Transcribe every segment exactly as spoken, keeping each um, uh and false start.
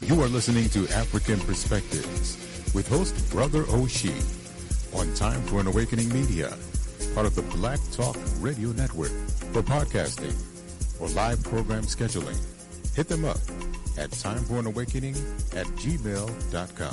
You are listening to African Perspectives with host Brother Oshie on Time for an Awakening Media, part of the Black Talk Radio Network. For podcasting or live program scheduling, hit them up at timeforanawakening at gmail dot com.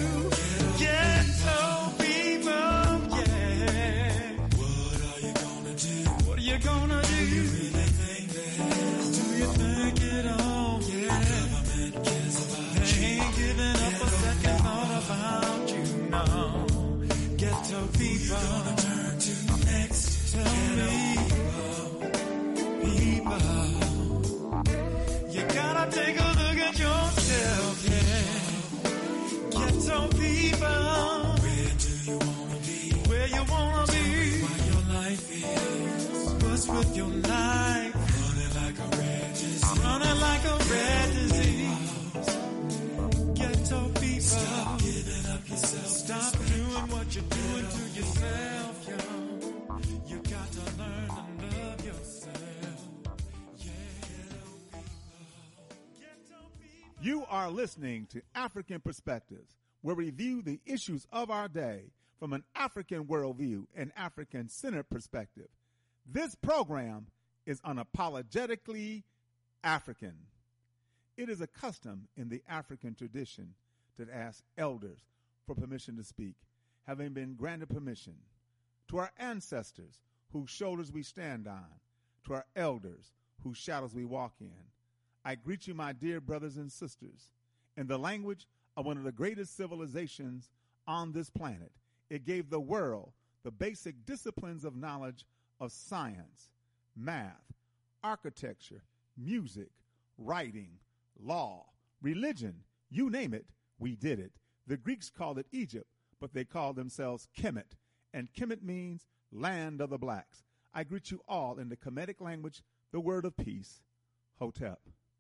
What are you gonna Ghetto people, where do you wanna be? Where you wanna be? What your life is. What's with your life? Running like a red disease. Running like a red disease. Ghetto people, stop giving up yourself. Stop doing what you're doing to yourself, yo. You got to learn to love yourself. You are listening to African Perspectives, where we review the issues of our day from an African worldview and African-centered perspective. This program is unapologetically African. It is a custom in the African tradition to ask elders for permission to speak, having been granted permission. To our ancestors, whose shoulders we stand on, to our elders, whose shadows we walk in, I greet you, my dear brothers and sisters, in the language of one of the greatest civilizations on this planet. It gave the world the basic disciplines of knowledge of science, math, architecture, music, writing, law, religion, you name it, we did it. The Greeks called it Egypt, but they called themselves Kemet, and Kemet means land of the blacks. I greet you all in the Kemetic language, the word of peace, Hotep.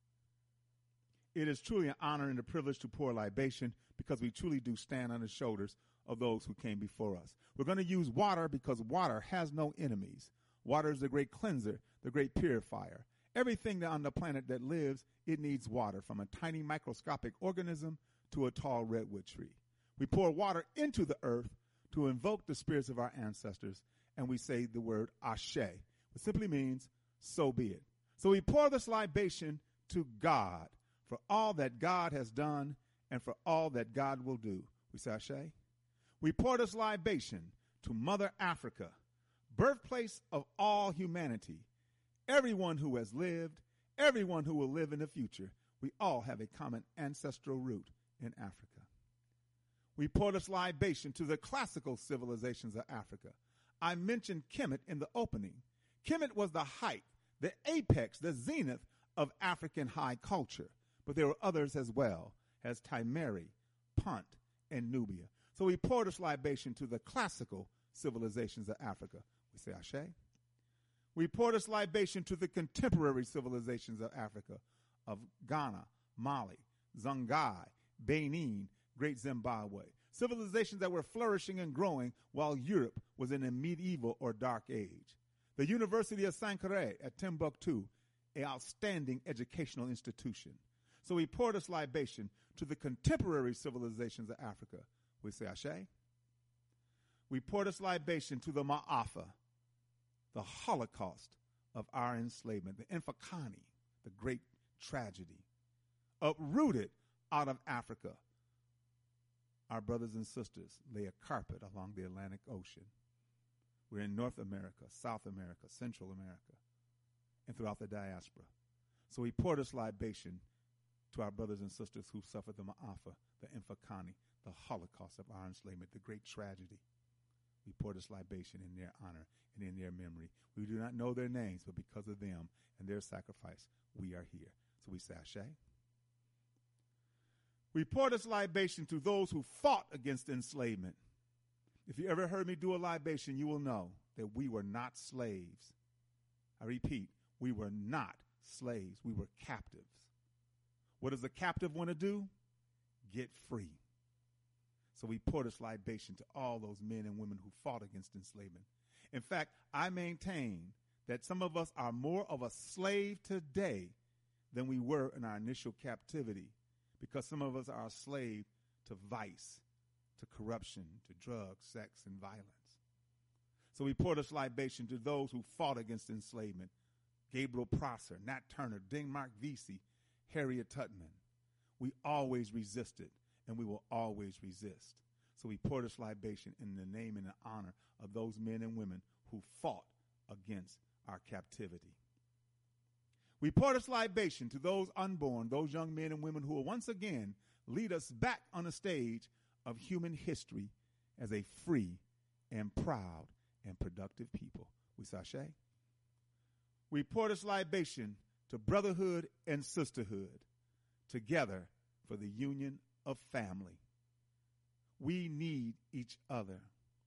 It is truly an honor and a privilege to pour libation because we truly do stand on the shoulders of those who came before us. We're going to use water because water has no enemies. Water is the great cleanser, the great purifier. Everything on the planet that lives, it needs water, from a tiny microscopic organism to a tall redwood tree. We pour water into the earth to invoke the spirits of our ancestors, and we say the word Ashe, which simply means, so be it. So we pour this libation to God, for all that God has done and for all that God will do. We say Ashe. We pour this libation to Mother Africa, birthplace of all humanity, everyone who has lived, everyone who will live in the future. We all have a common ancestral root in Africa. We pour this libation to the classical civilizations of Africa. I mentioned Kemet in the opening. Kemet was the height, the apex, the zenith of African high culture. But there were others as well, as Timeri, Punt, and Nubia. So we pour this libation to the classical civilizations of Africa. We say Ashe. We pour this libation to the contemporary civilizations of Africa, of Ghana, Mali, Songhai, Benin, Great Zimbabwe. Civilizations that were flourishing and growing while Europe was in a medieval or dark age. The University of Sankore at Timbuktu, an outstanding educational institution. So we pour this libation to the contemporary civilizations of Africa. We say Ashe. We pour this libation to the Ma'afa, the Holocaust of our enslavement, the Infakani, the great tragedy, uprooted out of Africa. Our brothers and sisters lay a carpet along the Atlantic Ocean. We're in North America, South America, Central America, and throughout the diaspora. So we pour this libation to our brothers and sisters who suffered the Ma'afa, the Infakani, the Holocaust of our enslavement, the great tragedy. We pour this libation in their honor and in their memory. We do not know their names, but because of them and their sacrifice, we are here. So we say Ashe. We pour this libation to those who fought against enslavement. If you ever heard me do a libation, you will know that we were not slaves. I repeat, we were not slaves. We were captives. What does a captive want to do? Get free. So we pour this libation to all those men and women who fought against enslavement. In fact, I maintain that some of us are more of a slave today than we were in our initial captivity, because some of us are a slave to vice, to corruption, to drugs, sex, and violence. So we pour this libation to those who fought against enslavement. Gabriel Prosser, Nat Turner, Denmark Vesey, Harriet Tubman. We always resisted, and we will always resist. So we pour this libation in the name and the honor of those men and women who fought against our captivity. We pour this libation to those unborn, those young men and women who will once again lead us back on the stage of human history as a free and proud and productive people. We say Ashe. We pour this libation to brotherhood and sisterhood, together for the union of family. We need each other.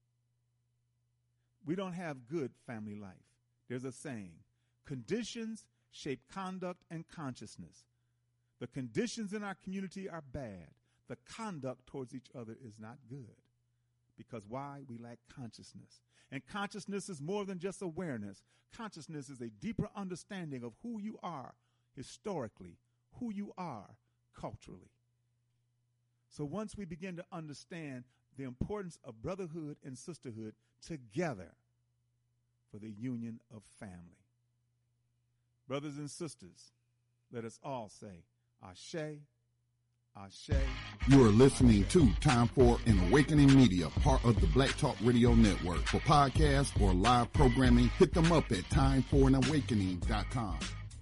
We don't have good family life. There's a saying, conditions shape conduct and consciousness. The conditions in our community are bad. The conduct towards each other is not good. Because why? We lack consciousness. And consciousness is more than just awareness. Consciousness is a deeper understanding of who you are historically, who you are culturally. So once we begin to understand the importance of brotherhood and sisterhood together for the union of family. Brothers and sisters, let us all say, Ashe, Ashe. You are listening to Time for an Awakening Media, part of the Black Talk Radio Network. For podcasts or live programming, hit them up at time for an awakening dot com.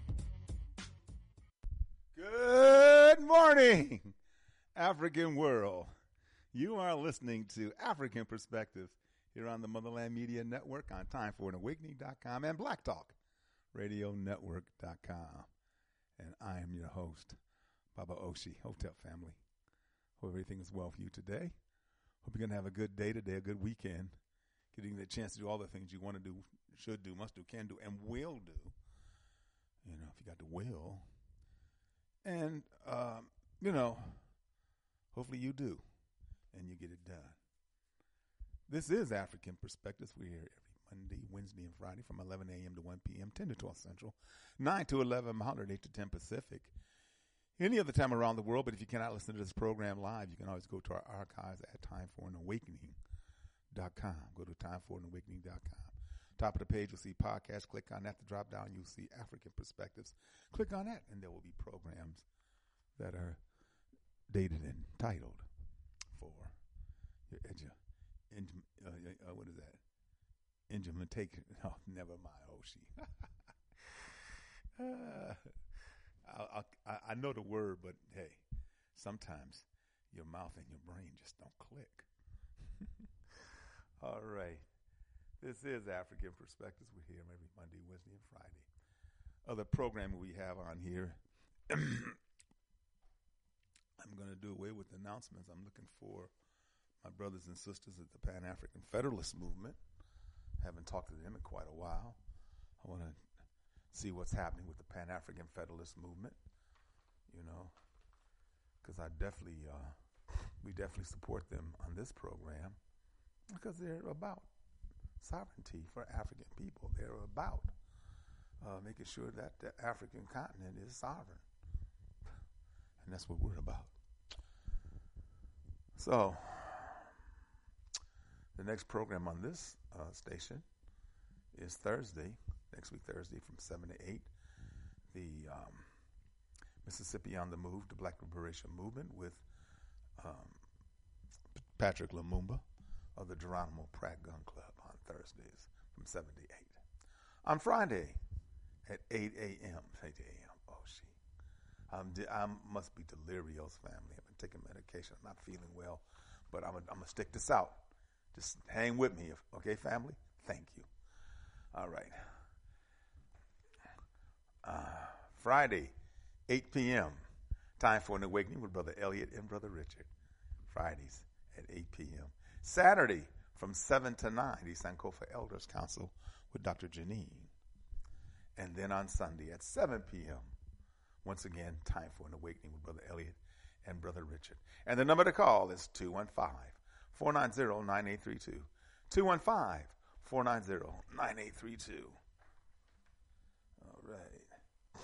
Good morning, African world. You are listening to African Perspectives here on the Motherland Media Network on time for an awakening dot com and Black Talk Radio Network dot com. And I am your host, Baba Oshi, Hotel family. Hope everything is well for you today. Hope you're going to have a good day today, a good weekend, getting the chance to do all the things you want to do, should do, must do, can do, and will do. You know, if you got the will. And, um, you know, hopefully you do, and you get it done. This is African Perspectives. We're here every Monday, Wednesday, and Friday from eleven a.m. to one p.m., ten to twelve Central, nine to eleven Mountain, eight to ten Pacific. Any other time around the world, but if you cannot listen to this program live, you can always go to our archives at time for an awakening dot com. Go to time for an awakening dot com. Top of the page, you'll see podcasts. Click on that to drop down. You'll see African Perspectives. Click on that, and there will be programs that are dated and titled for your edu- in, uh, uh, what is that? Implementation. Oh, never mind, Oshi. uh, I, I, I know the word, but hey, sometimes your mouth and your brain just don't click. All right. This is African Perspectives. We're here every Monday, Wednesday, and Friday. Other programming we have on here. I'm going to do away with announcements. I'm looking for my brothers and sisters at the Pan-African Federalist Movement. Haven't talked to them in quite a while. I want to see what's happening with the Pan-African Federalist Movement, you know, because I definitely, uh, we definitely support them on this program because they're about sovereignty for African people. They're about uh, making sure that the African continent is sovereign. And that's what we're about. So, the next program on this uh, station is Thursday, next week Thursday from seven to eight. The um, Mississippi on the Move, the Black Liberation Movement with um, Patrick Lumumba of the Geronimo Pratt Gun Club on Thursdays from seven to eight. On Friday at eight a.m. eight a.m. Oh, she. I'm de- I must be delirious, family. I've been taking medication. I'm not feeling well, but I'm going to stick this out. Just hang with me, okay, family? Thank you. All right. Uh, Friday, eight p.m., time for an awakening with Brother Elliot and Brother Richard. Fridays at eight p.m. Saturday from seven to nine, the Sankofa Elders Council with Doctor Janine. And then on Sunday at seven p.m., once again, time for an awakening with Brother Elliot and Brother Richard. And the number to call is two one five, four nine zero, nine eight three two. two one five, four nine zero, nine eight three two. All right.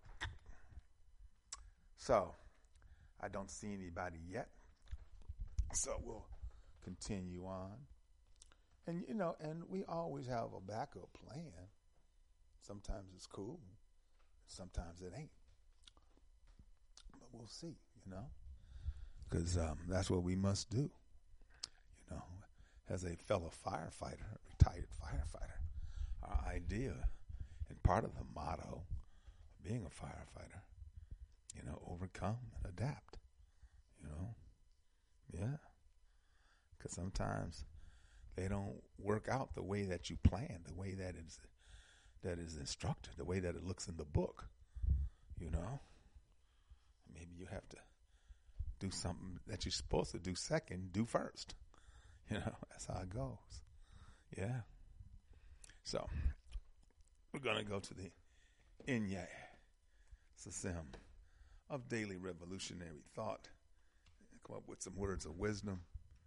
So, I don't see anybody yet. So we'll continue on. And, you know, and we always have a backup plan. Sometimes it's cool. Sometimes it ain't. But we'll see, you know. Because um, that's what we must do. You know, as a fellow firefighter, retired firefighter, our idea and part of the motto of being a firefighter, you know, overcome and adapt, you know. Yeah. Because sometimes they don't work out the way that you plan, the way that is that is instructed, the way that it looks in the book, you know. Maybe you have to do something that you're supposed to do second, do first. You know, that's how it goes. Yeah. So, we're going to go to the Inya System of Daily Revolutionary Thought. Come up with some words of wisdom.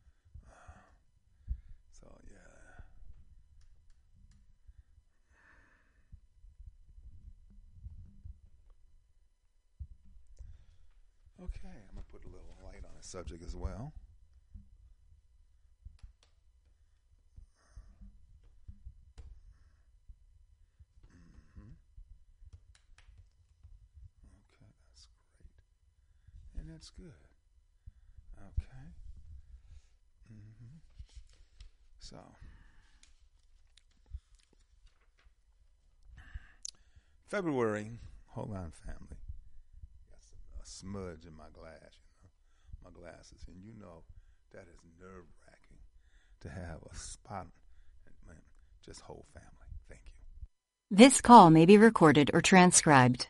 So, yeah. Okay, I'm going to put a little light on the subject as well. Mm-hmm. Okay, that's great. And that's good. Okay. Mm-hmm. So, February, hold on, family. Got some, a smudge in my glass, you know, my glasses, and you know that is nerve-wracking to have a spot. Man, just whole family. Thank you. This call may be recorded or transcribed.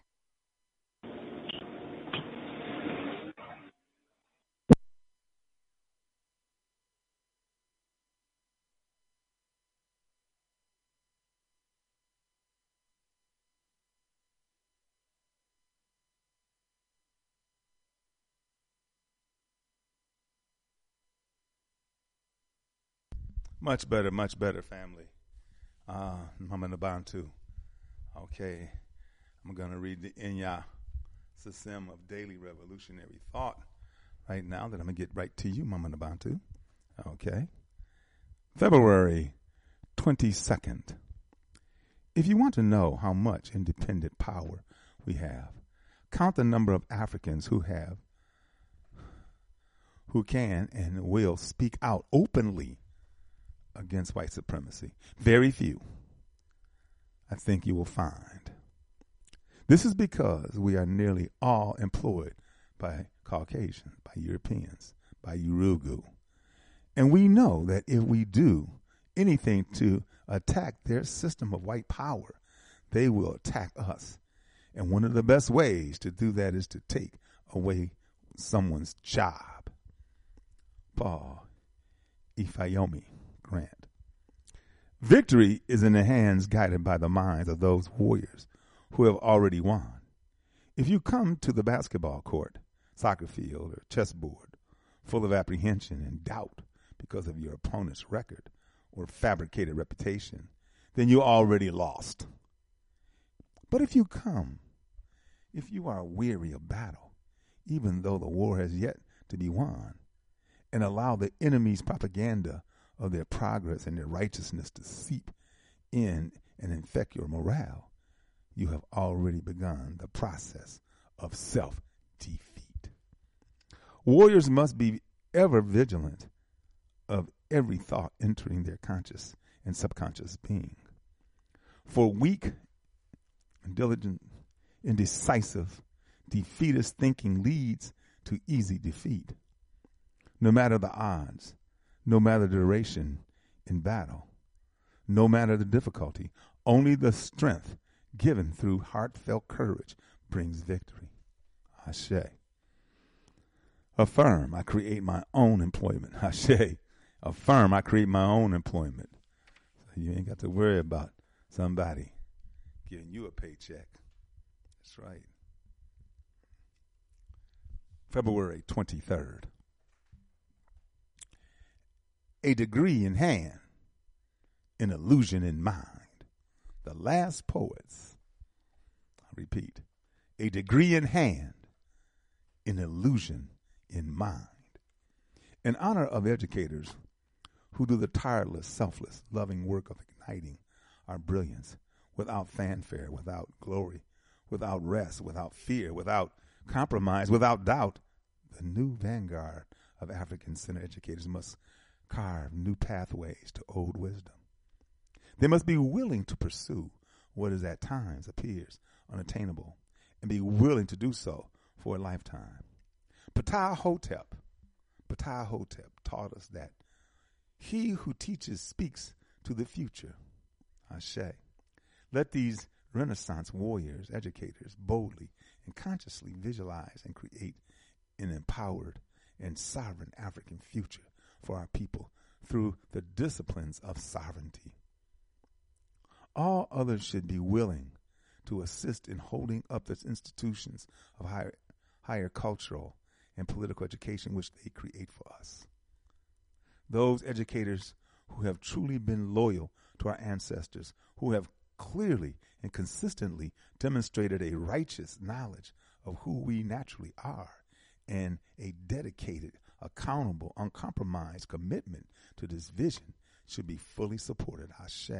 Much better, much better, family. Uh, I'm in the Bantu. Okay, I'm going to read the Inya System of Daily Revolutionary Thought right now. That I'm going to get right to you, Mama Nabantu. Okay. February twenty-second. If you want to know how much independent power we have, count the number of Africans who have, who can and will speak out openly against white supremacy. Very few, I think you will find. This is because we are nearly all employed by Caucasians, by Europeans, by Urugu. And we know that if we do anything to attack their system of white power, they will attack us. And one of the best ways to do that is to take away someone's job. Paul Ifeanyi Grant. Victory is in the hands guided by the minds of those warriors who have already won. If you come to the basketball court, soccer field, or chessboard full of apprehension and doubt because of your opponent's record or fabricated reputation, then you already lost. But if you come, if you are weary of battle, even though the war has yet to be won, and allow the enemy's propaganda of their progress and their righteousness to seep in and infect your morale, you have already begun the process of self-defeat. Warriors must be ever vigilant of every thought entering their conscious and subconscious being. For weak, diligent, indecisive, defeatist thinking leads to easy defeat. No matter the odds, no matter the duration in battle, no matter the difficulty, only the strength given through heartfelt courage brings victory. Ashe. Affirm, I create my own employment. Ashe. Affirm, I create my own employment. So you ain't got to worry about somebody giving you a paycheck. That's right. February twenty-third. A degree in hand, an illusion in mind. The last poets. I repeat, a degree in hand, an illusion in mind. In honor of educators who do the tireless, selfless, loving work of igniting our brilliance without fanfare, without glory, without rest, without fear, without compromise, without doubt, the new vanguard of African-centered educators must carve new pathways to old wisdom. They must be willing to pursue what is at times appears unattainable and be willing to do so for a lifetime. Ptah Hotep, Ptah Hotep taught us that he who teaches speaks to the future. Ashe. Let these Renaissance warriors, educators, boldly and consciously visualize and create an empowered, and sovereign African future for our people through the disciplines of sovereignty. All others should be willing to assist in holding up the institutions of higher, higher cultural and political education which they create for us. Those educators who have truly been loyal to our ancestors, who have clearly and consistently demonstrated a righteous knowledge of who we naturally are and a dedicated, accountable, uncompromised commitment to this vision should be fully supported. Ashe.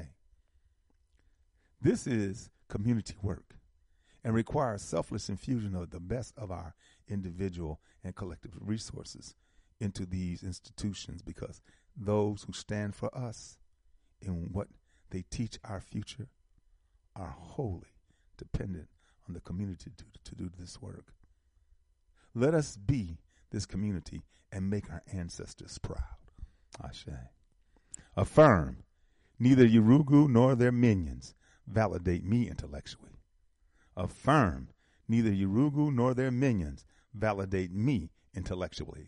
This is community work and requires selfless infusion of the best of our individual and collective resources into these institutions, because those who stand for us in what they teach our future are wholly dependent on the community to, to do this work. Let us be this community and make our ancestors proud. Ashe. Affirm, neither Yurugu nor their minions validate me intellectually. Affirm, neither Yurugu nor their minions validate me intellectually.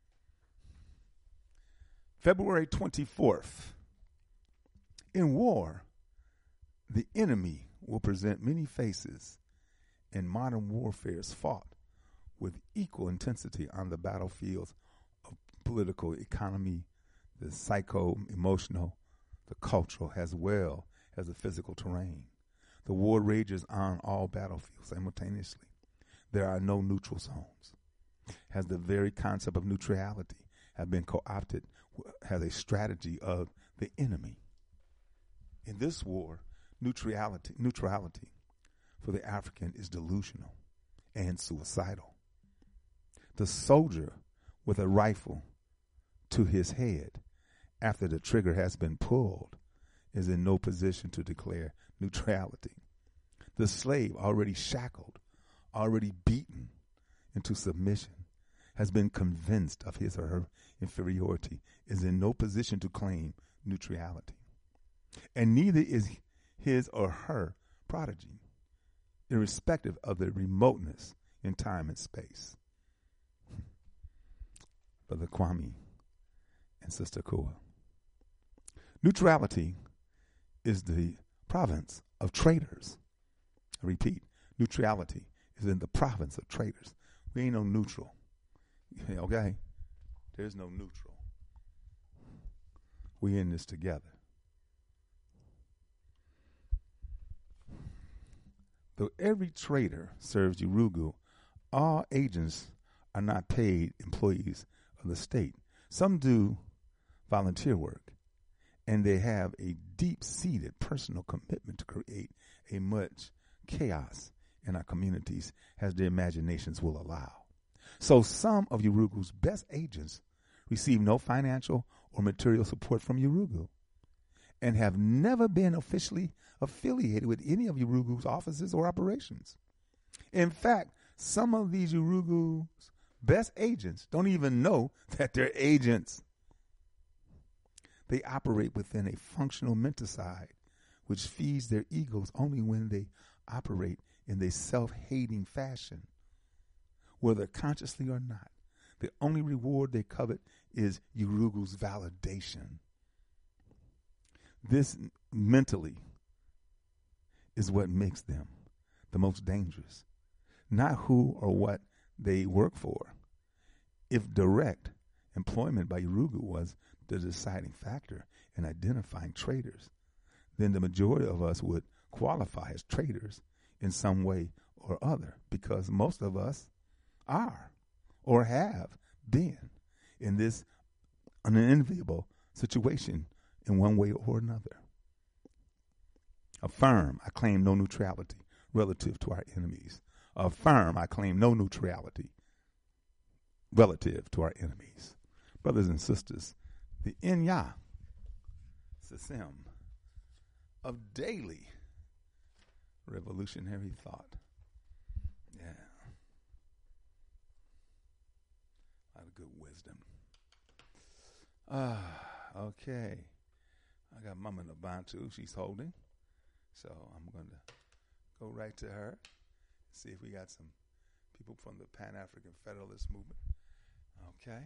February twenty-fourth. In war, the enemy will present many faces, and modern warfare is fought with equal intensity on the battlefields of political economy, the psycho-emotional, the cultural, as well as the physical terrain. The war rages on all battlefields simultaneously. There are no neutral zones. Has the very concept of neutrality have been co-opted as a strategy of the enemy. In this war, neutrality, neutrality for the African is delusional and suicidal. The soldier with a rifle to his head after the trigger has been pulled is in no position to declare neutrality. The slave, already shackled, already beaten into submission, has been convinced of his or her inferiority, is in no position to claim neutrality. And neither is his or her prodigy, irrespective of the remoteness in time and space. Brother Kwame and Sister Kua. Neutrality is the province of traitors. I repeat, neutrality is in the province of traitors. We ain't no neutral. Okay? There's no neutral. We in this together. Though every traitor serves Yurugu, all agents are not paid employees of the state. Some do volunteer work, and they have a deep-seated personal commitment to create a much chaos in our communities as their imaginations will allow. So some of Yurugu's best agents receive no financial or material support from Yurugu and have never been officially affiliated with any of Yurugu's offices or operations. In fact, some of these Yurugu's best agents don't even know that they're agents. They operate within a functional menticide, which feeds their egos only when they operate in a self-hating fashion. Whether consciously or not, the only reward they covet is Yurugu's validation. This mentally is what makes them the most dangerous, not who or what they work for. If direct employment by Yurugu was the deciding factor in identifying traitors, then the majority of us would qualify as traitors in some way or other, because most of us are or have been in this unenviable situation in one way or another. Affirm, I claim no neutrality relative to our enemies. Affirm, I claim no neutrality relative to our enemies. Brothers and sisters, the Inya System of daily revolutionary thought. Yeah. A lot of good wisdom. Ah, okay. I got Mama Nabantu. She's holding. So I'm going to go right to her, see if we got some people from the Pan-African Federalist Movement. Okay.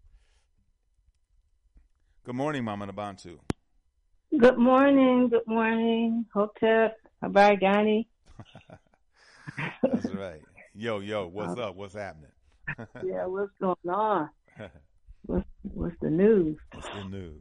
Good morning, Mama Nabantu. Good morning. Good morning. Hotep. Habari Gani. That's right. Yo, yo, what's up? What's happening? Yeah, what's going on? What's, what's the news? What's the news?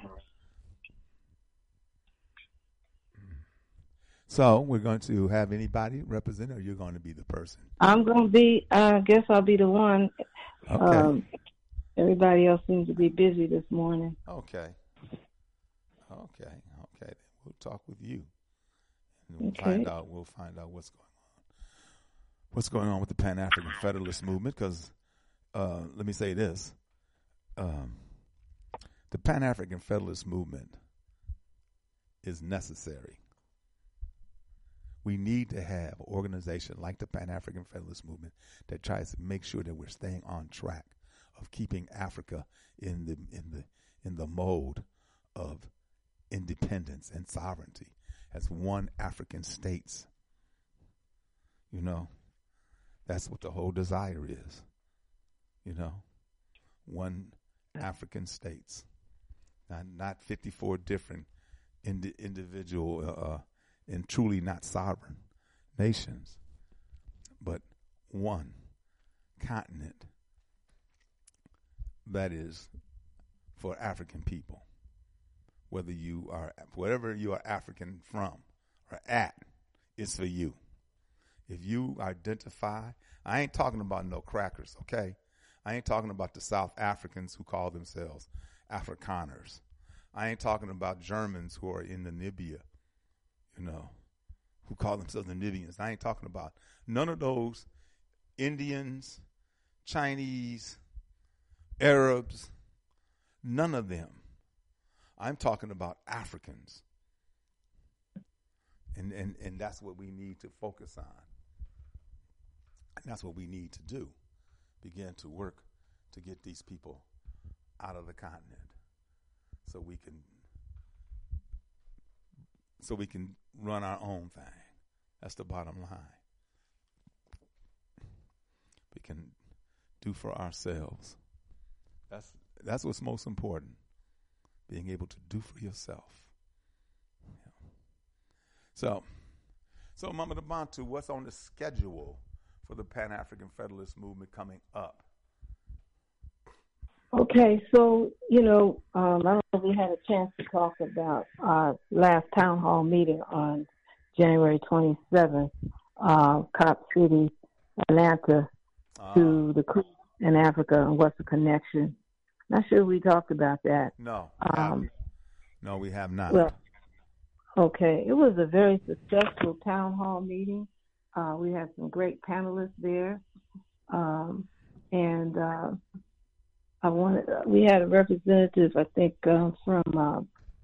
So we're going to have anybody represent, or you're going to be the person? I'm going to be, I guess I'll be the one. Okay. Um, everybody else seems to be busy this morning. Okay. Okay. Okay. We'll talk with you. And we'll Okay. find out. We'll find out what's going on. What's going on with the Pan-African Federalist Movement? Because uh, let me say this: um, the Pan-African Federalist Movement is necessary. We need to have an organization like the Pan-African Federalist Movement that tries to make sure that we're staying on track of keeping Africa in the in the in the mode of independence and sovereignty as one African states. You know, that's what the whole desire is. You know, one African states, not not fifty-four different indi- individual uh, and truly not sovereign nations, but one continent that is for African people. Whether you are, whatever you are African from or at, it's for you. If you identify, I ain't talking about no crackers, okay? I ain't talking about the South Africans who call themselves Afrikaners. I ain't talking about Germans who are in Namibia, you know, who call themselves Namibians. I ain't talking about none of those Indians, Chinese, Arabs, none of them. I'm talking about Africans. And, and, and that's what we need to focus on. And that's what we need to do. Begin to work to get these people out of the continent so we can so we can run our own thing. That's the bottom line. We can do for ourselves. That's that's what's most important. Being able to do for yourself. Yeah. So, so Mama Nabantu, what's on the schedule for the Pan-African Federalist Movement coming up? Okay, so, you know, um, I don't know if we had a chance to talk about our last town hall meeting on January twenty-seventh, uh, Cop City, Atlanta, uh, to the Creek in Africa, and what's the connection. Not sure we talked about that. No, we um, no, we have not. Well, okay, it was a very successful town hall meeting. Uh, we had some great panelists there, um, and uh, I wanted. Uh, we had a representative, I think, uh, from uh,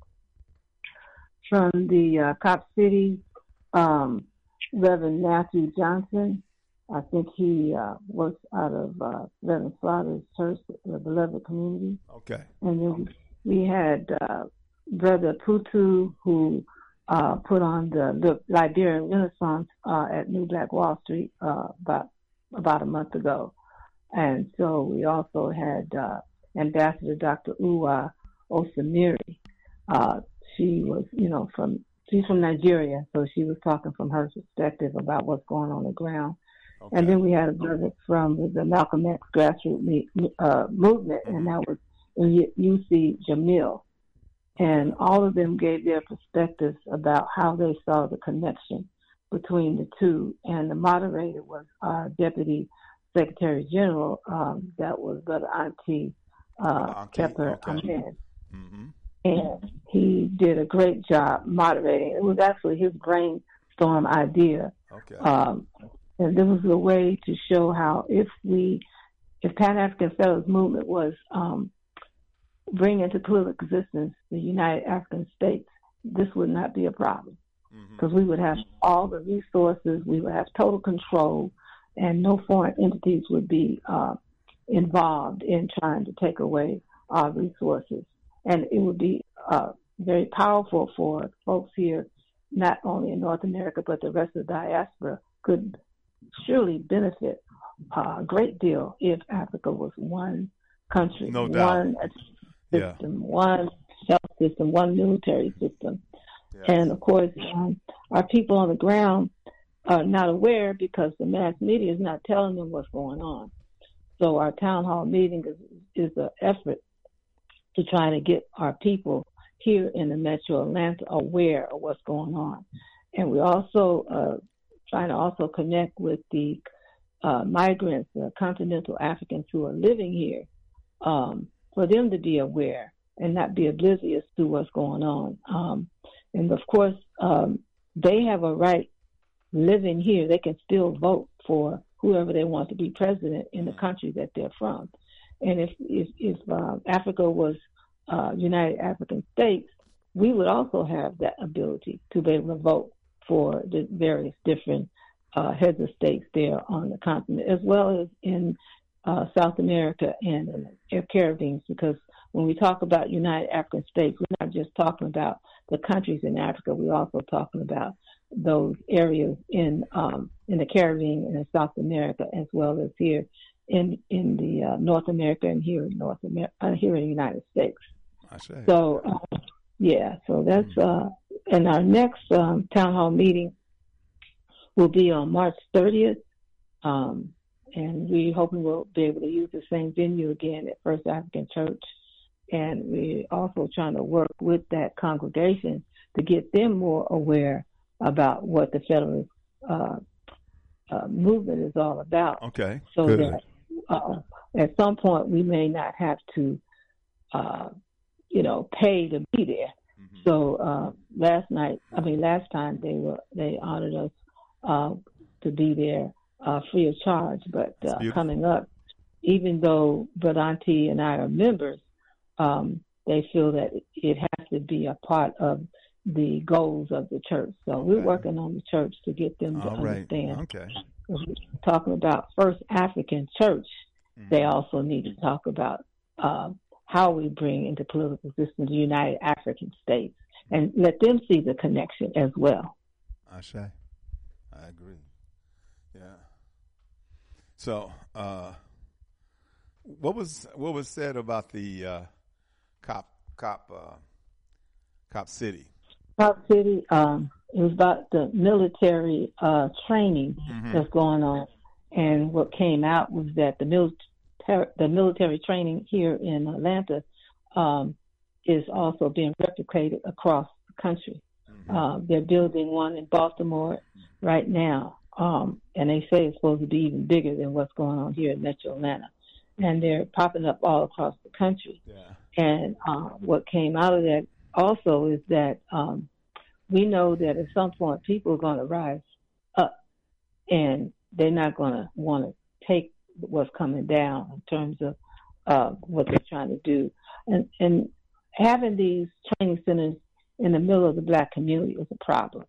from the uh, Cop City, um, Reverend Matthew Johnson. I think he uh, works out of uh, Reverend Slaughter's church, the Beloved Community. Okay. And then we had uh, Brother Putu, who uh, put on the, the Liberian Renaissance uh, at New Black Wall Street uh, about about a month ago. And so we also had uh, Ambassador Doctor Uwa Osamiri. Uh, she was, you know, from she's from Nigeria, so she was talking from her perspective about what's going on the ground. Okay. And then we had a brother from the Malcolm X grassroots uh, movement, and that was U C Jamil. And all of them gave their perspectives about how they saw the connection between the two. And the moderator was our Deputy Secretary General, um, that was Brother Auntie uh, Pepper okay. Ahmed. Mm-hmm. And he did a great job moderating. It was actually his brainstorm idea. Okay. Um, And this was a way to show how if we, if Pan-African Federalist Movement was um, bringing into political existence the United African States, this would not be a problem. Because mm-hmm. we would have all the resources, we would have total control, and no foreign entities would be uh, involved in trying to take away our resources. And it would be uh, very powerful for folks here, not only in North America, but the rest of the diaspora could surely benefit uh, a great deal if Africa was one country, No doubt. one Yeah. system, one health system, one military system. Yes. And, of course, um, our people on the ground are not aware because the mass media is not telling them what's going on. So our town hall meeting is, is an effort to try to get our people here in the metro Atlanta aware of what's going on. And we also uh, trying to also connect with the uh, migrants, the continental Africans who are living here, um, for them to be aware and not be oblivious to what's going on. Um, and, of course, um, they have a right living here. They can still vote for whoever they want to be president in the country that they're from. And if if, if uh, Africa was uh, United African States, we would also have that ability to be able to vote for the various different uh, heads of states there on the continent, as well as in uh, South America and in the Caribbean, because when we talk about United African States, we're not just talking about the countries in Africa, we're also talking about those areas in um, in the Caribbean and in South America, as well as here in in the uh, North America and here in North America, uh, here in the United States. I say. So, uh, yeah, so that's uh, and our next um, town hall meeting will be on March thirtieth, um, and we hoping we'll be able to use the same venue again at First African Church. And we're also trying to work with that congregation to get them more aware about what the Federalist uh, uh, movement is all about. Okay. So Good. that uh, at some point we may not have to, uh, you know, pay to be there. Mm-hmm. So uh, last night, I mean, last time they were they honored us uh, to be there uh, free of charge. But uh, coming up, even though Bradanti and I are members, um, they feel that it has to be a part of the goals of the church. So okay. We're working on the church to get them to All right. understand. Okay. We're talking about First African Church, mm-hmm. They also need to talk about uh, how we bring into political system the United African States and let them see the connection as well. I say. I agree. Yeah. So, uh, what was what was said about the uh, cop cop uh, cop city? Cop City, um, it was about the military uh, training mm-hmm. that's going on, and what came out was that the military the military training here in Atlanta um, is also being replicated across the country. Mm-hmm. Uh, they're building one in Baltimore right now, um, and they say it's supposed to be even bigger than what's going on here in Metro Atlanta. And they're popping up all across the country. Yeah. And uh, what came out of that also is that um, we know that at some point people are going to rise up, and they're not going to want to take what's coming down in terms of uh, what they're trying to do. And, and having these training centers in the middle of the black community is a problem.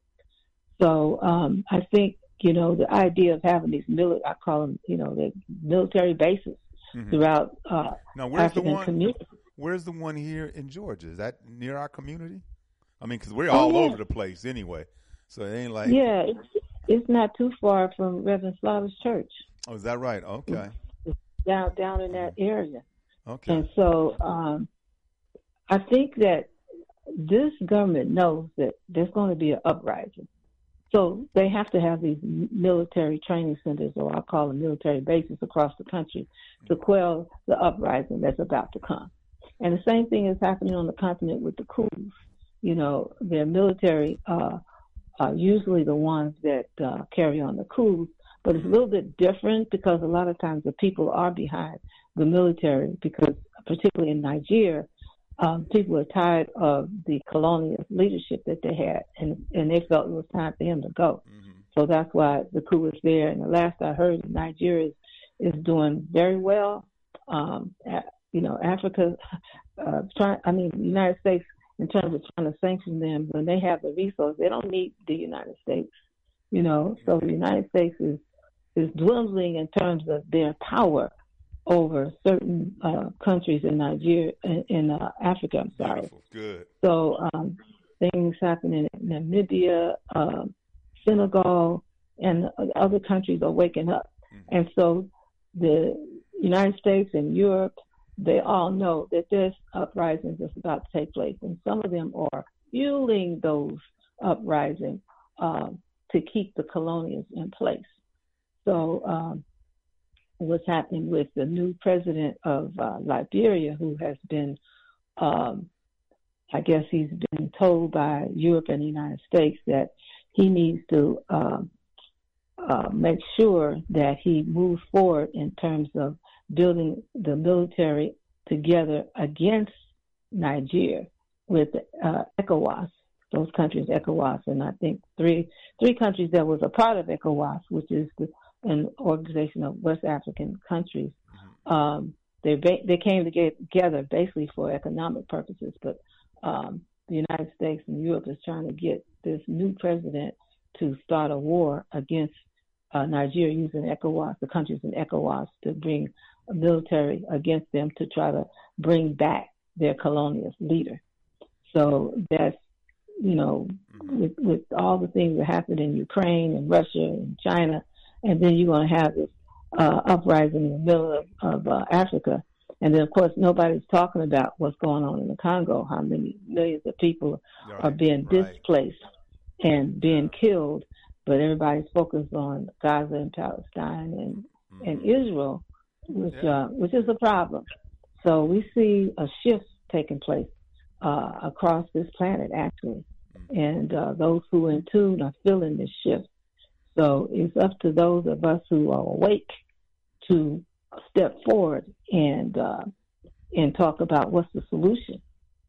So um, I think, you know, the idea of having these military, I call them, you know, the military bases, mm-hmm. throughout uh, now, where's African the one, communities. Where's the one here in Georgia? Is that near our community? I mean, because we're all oh, yeah. over the place anyway, so it ain't like... Yeah, it's, it's not too far from Reverend Slavish Church. Oh, is that right? Okay. It's down, down in that area. Okay. And so um, I think that this government knows that there's going to be an uprising. So they have to have these military training centers, or I'll call them military bases across the country, to quell the uprising that's about to come. And the same thing is happening on the continent with the coups. You know, their military uh, are usually the ones that uh, carry on the coups, but it's a little bit different because a lot of times the people are behind the military because, particularly in Nigeria, Um, people are tired of the colonial leadership that they had, and, and they felt it was time for him to go. Mm-hmm. So that's why the coup was there. And the last I heard, Nigeria is, is doing very well. Um, you know, Africa, uh, trying, I mean, the United States, in terms of trying to sanction them, when they have the resources, they don't need the United States, you know. So the United States is, is dwindling in terms of their power over certain uh, countries in Nigeria, in, in uh, Africa, I'm sorry. Beautiful. Good. So um, things happening in Namibia, uh, Senegal, and other countries are waking up. Mm-hmm. And so the United States and Europe they all know that there's uprisings that's about to take place, and some of them are fueling those uprisings um, to keep the colonials in place. So um, what's happening with the new president of uh, Liberia, who has been, um, I guess he's been told by Europe and the United States that he needs to um, uh, make sure that he moves forward in terms of building the military together against Nigeria with uh, ECOWAS, those countries, ECOWAS, and I think three three countries that was a part of ECOWAS, which is the, an organization of West African countries. Mm-hmm. Um, they ba- they came together basically for economic purposes, but um, the United States and Europe is trying to get this new president to start a war against uh, Nigeria using ECOWAS, the countries in ECOWAS, to bring a military against them to try to bring back their colonial leader. So that's, you know, mm-hmm. with, with all the things that happened in Ukraine and Russia and China, and then you're going to have this uh, uprising in the middle of, of uh, Africa. And then, of course, nobody's talking about what's going on in the Congo, how many millions of people right, are being right. displaced and being killed, but everybody's focused on Gaza and Palestine and, mm-hmm. and Israel, which yeah. uh, which is a problem. So we see a shift taking place uh, across this planet, actually, mm-hmm. and uh, those who are in tune are feeling this shift. So it's up to those of us who are awake to step forward and uh, and talk about what's the solution.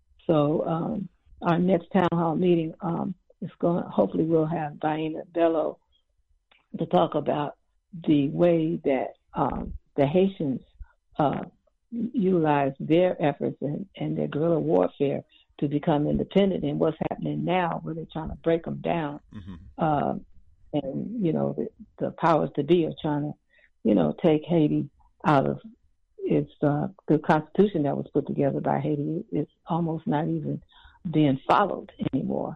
So um, our next town hall meeting um, is going. Hopefully, we'll have Diana Bello to talk about the way that um, the Haitians uh, utilize their efforts and, and their guerrilla warfare to become independent, and what's happening now, where they're trying to break them down. Mm-hmm. Uh, and, you know, the, the powers to be are trying to, you know, take Haiti out of its, uh, the constitution that was put together by Haiti. It's almost not even being followed anymore.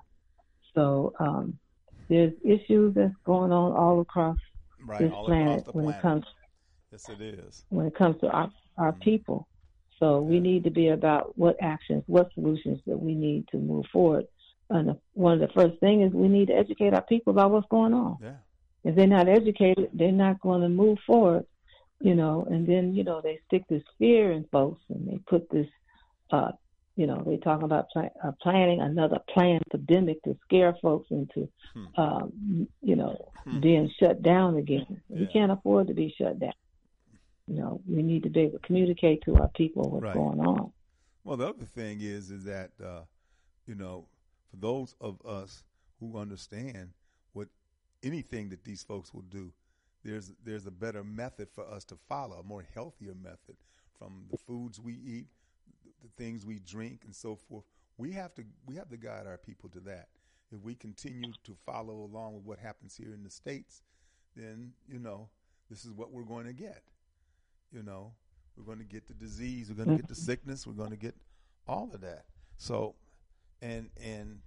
So um, there's issues that's going on all across right, this all planet across when planet. it comes. Yes, it is. When it comes to our, our mm-hmm. people. So yeah. we need to be about what actions, what solutions that we need to move forward. And the, one of the first things is we need to educate our people about what's going on. Yeah. If they're not educated, they're not going to move forward, you know. And then, you know, they stick this fear in folks, and they put this, uh, you know, they talking about pl- uh, planning another plan pandemic to scare folks into, hmm. um, you know, hmm. being shut down again. Yeah. We can't afford to be shut down. You know, we need to be able to communicate to our people what's right. going on. Well, the other thing is, is that, uh, you know, for those of us who understand what anything that these folks will do, there's there's a better method for us to follow, a more healthier method, from the foods we eat, the things we drink, and so forth. We have to we have to guide our people to that. If we continue to follow along with what happens here in the States, then, you know, this is what we're going to get. You know, we're going to get the disease, we're going to get the sickness, we're going to get all of that. So, and and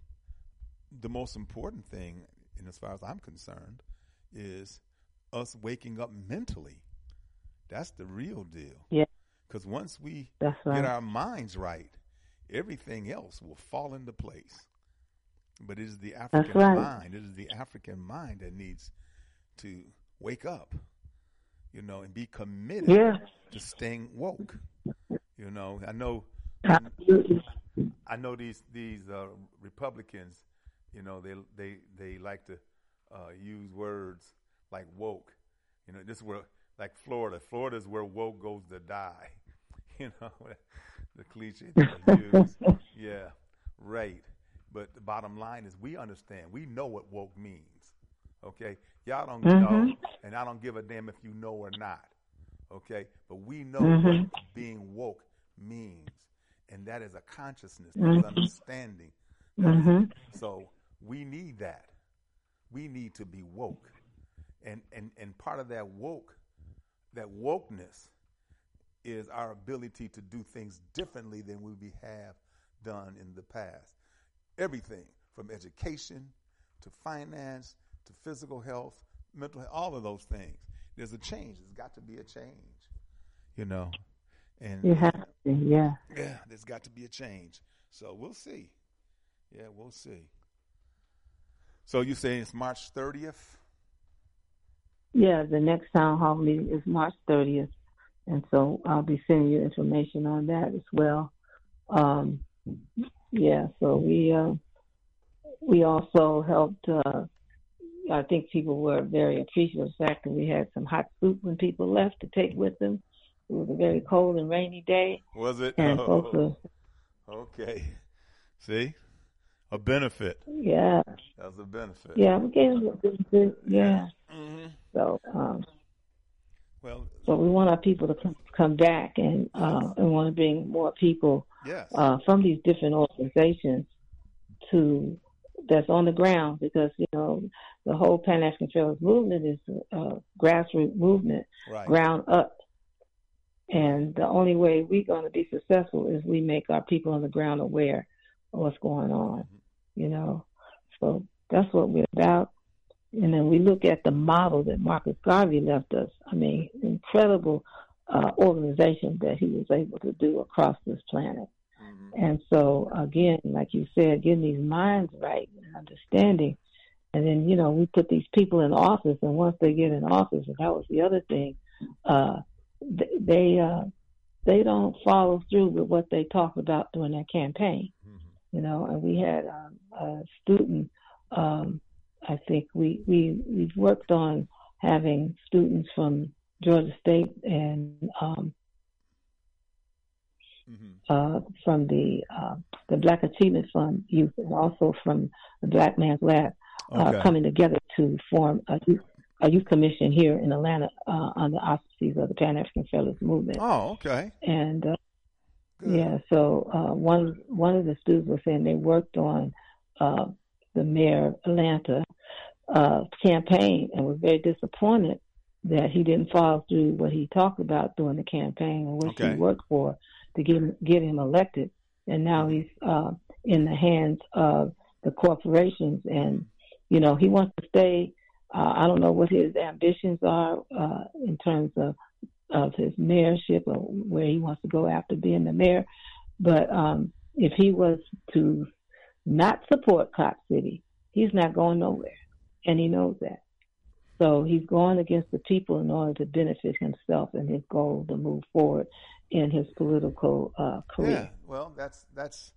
the most important thing, and as far as I'm concerned, is us waking up mentally. That's the real deal. Yeah. Because once we That's right. get our minds right, everything else will fall into place. But it is the African right. mind, it is the African mind that needs to wake up, you know, and be committed yeah. to staying woke. You know, I know Absolutely. I know these these uh, Republicans, you know, they they they like to uh, use words like woke. You know, this is where, like Florida. Florida is where woke goes to die. You know, the cliche that they use. Yeah, right. But the bottom line is, we understand. We know what woke means. Okay, y'all don't mm-hmm. know, and I don't give a damn if you know or not. Okay, but we know mm-hmm. what being woke means. And that is a consciousness, that is understanding. Mm-hmm. So we need that. We need to be woke. And, and and part of that woke, that wokeness is our ability to do things differently than we have done in the past. Everything from education to finance to physical health, mental health, all of those things. There's a change. There's got to be a change, you know. And you have to, yeah. Yeah, there's got to be a change. So we'll see. Yeah, we'll see. So you saying it's March thirtieth? Yeah, the next town hall meeting is March thirtieth, and so I'll be sending you information on that as well. Um, yeah, so we uh, we also helped. Uh, I think people were very appreciative of the fact that we had some hot soup when people left to take with them. It was a very cold and rainy day. Was it? And oh, folks were, okay. See, a benefit. yeah, That was a benefit. yeah, we gave them a benefit. Yeah. Mm-hmm. So, um, well, so we want our people to come, come back and uh, and want to bring more people yes. uh, from these different organizations to that's on the ground, because you know the whole Pan African Federalist movement is a grassroots movement, right. ground up. And the only way we're going to be successful is we make our people on the ground aware of what's going on, mm-hmm. you know. So that's what we're about. And then we look at the model that Marcus Garvey left us. I mean, incredible uh, organization that he was able to do across this planet. Mm-hmm. And so, again, like you said, getting these minds right and understanding. And then, you know, we put these people in office, and once they get in office, and that was the other thing, uh, they uh, they don't follow through with what they talk about during their campaign, mm-hmm. you know. And we had um, a student. Um, I think we we we've worked on having students from Georgia State and um, mm-hmm. uh, from the uh, the Black Achievement Fund youth, and also from the Black Man's Lab, uh, okay. coming together to form a youth. a youth commission here in Atlanta uh, on the auspices of the Pan African Federalist Movement. Oh, okay. And uh, yeah, so uh, one one of the students was saying they worked on uh, the mayor of Atlanta uh, campaign and was very disappointed that he didn't follow through what he talked about during the campaign and what okay. he worked for to get him, get him elected. And now he's uh, in the hands of the corporations, and you know he wants to stay. Uh, I don't know what his ambitions are uh, in terms of, of his mayorship or where he wants to go after being the mayor. But um, if he was to not support Cop City, he's not going nowhere, and he knows that. So he's going against the people in order to benefit himself and his goal to move forward in his political uh, career. Yeah, well, that's that's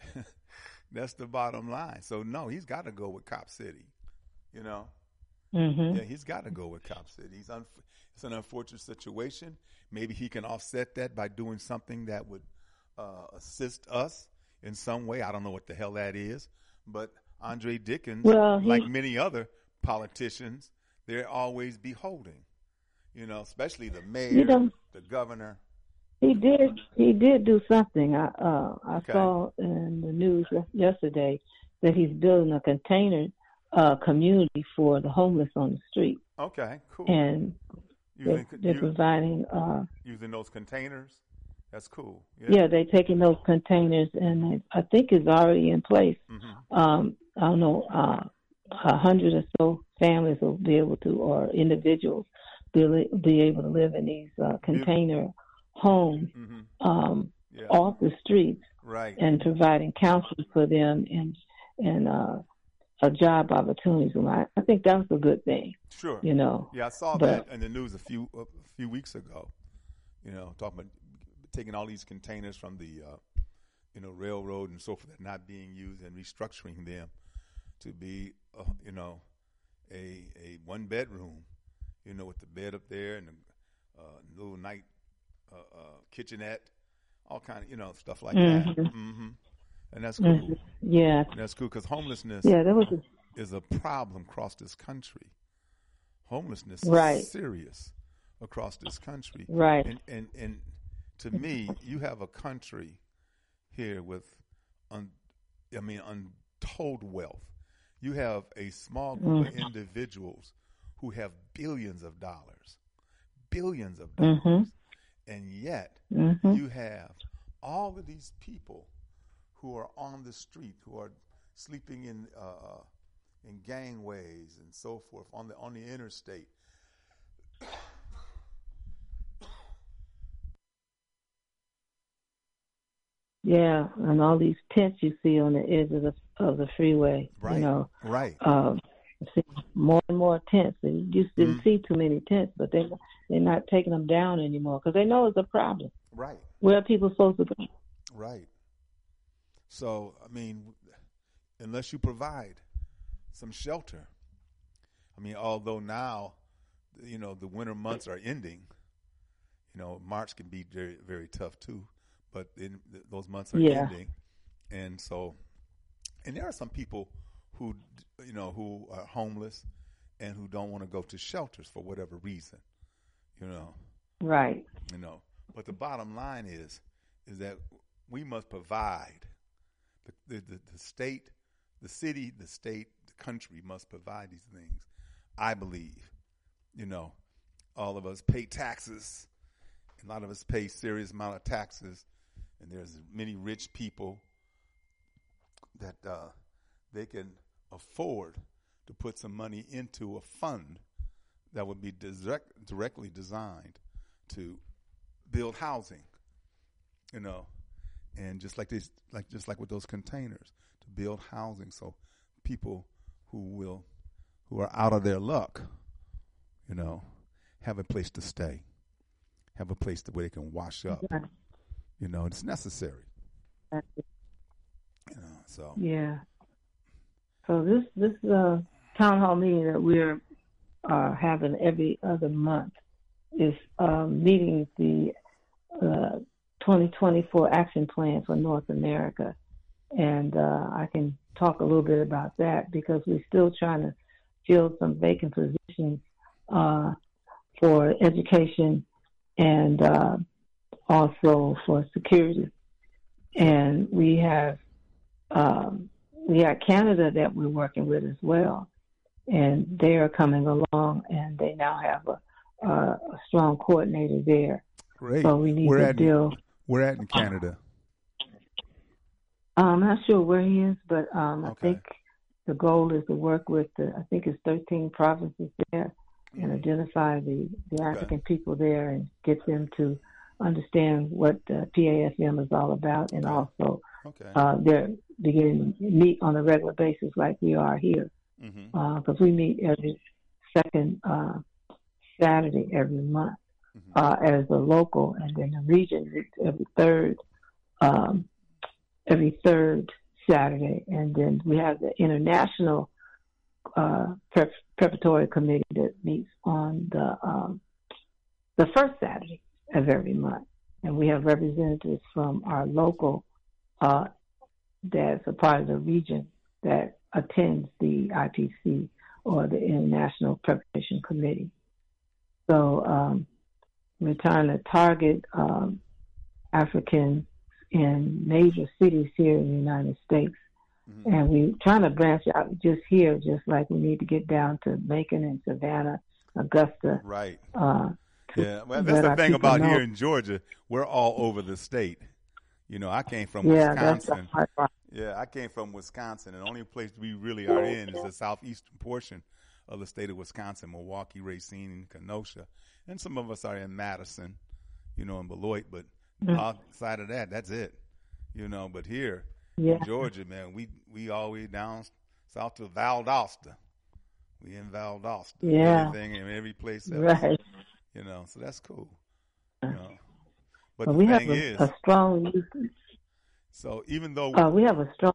that's the bottom line. So no, he's got to go with Cop City, you know. Mm-hmm. Yeah, he's got to go with Cop City. He's un- it's an unfortunate situation. Maybe he can offset that by doing something that would uh, assist us in some way. I don't know what the hell that is. But Andre Dickens, well, he, like many other politicians, they're always beholding, you know, especially the mayor, you know, the governor. He did. He did do something. I uh, I okay. saw in the news yesterday that he's building a container Uh, community for the homeless on the street. Okay, cool. And using, they're, they're you, providing uh, using those containers. That's cool. Yeah, yeah they're taking those containers, and they, I think it's already in place. Mm-hmm. Um, I don't know, uh, a hundred or so families will be able to, or individuals will be able to live in these uh, container yeah. homes mm-hmm. um, yeah. off the streets, right? And providing counseling for them and and. Uh, Uh, job opportunities. I, I think that was a good thing. Sure. You know. Yeah, I saw but, that in the news a few a few weeks ago. You know, talking about taking all these containers from the uh, you know railroad and so forth that are not being used and restructuring them to be uh, you know a a one bedroom, you know, with the bed up there and a uh, little night uh, uh, kitchenette, all kind of you know stuff like mm-hmm. that. Mm-hmm. And that's cool. Mm-hmm. Yeah. And that's cool because homelessness yeah, that was a... is a problem across this country. Homelessness right. is serious across this country. Right. And, and, and to me, you have a country here with, un, I mean, untold wealth. You have a small group mm-hmm. of individuals who have billions of dollars, billions of dollars. Mm-hmm. And yet mm-hmm. you have all of these people who are on the street, who are sleeping in uh, in gangways and so forth on the on the interstate. Yeah, and all these tents you see on the edge of the of the freeway. Right. You know, Right. Um, see more and more tents. And you just didn't Mm. see too many tents, but they they're not taking them down anymore because they know it's a problem. Right. Where are people supposed to go? Right. So, I mean, unless you provide some shelter, I mean, although now, you know, the winter months are ending, you know, March can be very, very tough too, but in, th- those months are Yeah. ending. And so, and there are some people who, you know, who are homeless and who don't want to go to shelters for whatever reason, you know. Right. You know, but the bottom line is, is that we must provide. The, the, the, the state, the city, the state, the country must provide these things. I believe, you know, all of us pay taxes. A lot of us pay serious amount of taxes, and there's many rich people that uh, they can afford to put some money into a fund that would be direct, directly designed to build housing, you know, and just like this, like just like with those containers, to build housing so people who will, who are out of their luck, you know, have a place to stay, have a place to, where they can wash up, Yeah. you know, it's necessary, That's it. you know, so. Yeah. So this this uh, town hall meeting that we're uh, having every other month is um, meeting the uh, twenty twenty-four action plan for North America, and uh, I can talk a little bit about that because we're still trying to fill some vacant positions uh, for education and uh, also for security. And we have um, we have Canada that we're working with as well, and they are coming along, and they now have a, a, a strong coordinator there. Great. So we need we're to at, deal. We're at in Canada. I'm not sure where he is, but um, I Okay. think the goal is to work with the, I think it's thirteen provinces there, Mm-hmm. and identify the, the African people there and get them to understand what uh, P A S M is all about, and Okay. also Okay. uh, they're beginning to meet on a regular basis like we are here, Mm-hmm. because we meet every second uh, Saturday every month Mm-hmm. uh, as a local, and then the region meets every third um, every third Saturday, and then we have the international uh, prep- preparatory committee that meets on the um, the first Saturday of every month, and we have representatives from our local uh, that's a part of the region that attends the I P C or the International Preparation Committee. So um, we're trying to target um, Africans in major cities here in the United States. Mm-hmm. And we're trying to branch out just here, just like we need to get down to Macon and Savannah, Augusta. Right. Uh, to Yeah. Well, let that's the our thing people about know. here in Georgia. We're all over the state. You know, I came from Yeah, that's the Wisconsin. hard part. Yeah, I came from Wisconsin, and the only place we really are in is the southeastern portion of the state of Wisconsin, Milwaukee, Racine, and Kenosha. And some of us are in Madison, you know, in Beloit, but Mm. outside of that, that's it. You know, but here Yeah. in Georgia, man, we we all the way down south to Valdosta. We in Valdosta. Yeah. Everything in every place else. Right. You know, so that's cool. You know. But But the we have thing a, is, a strong, so even though uh, we have a strong,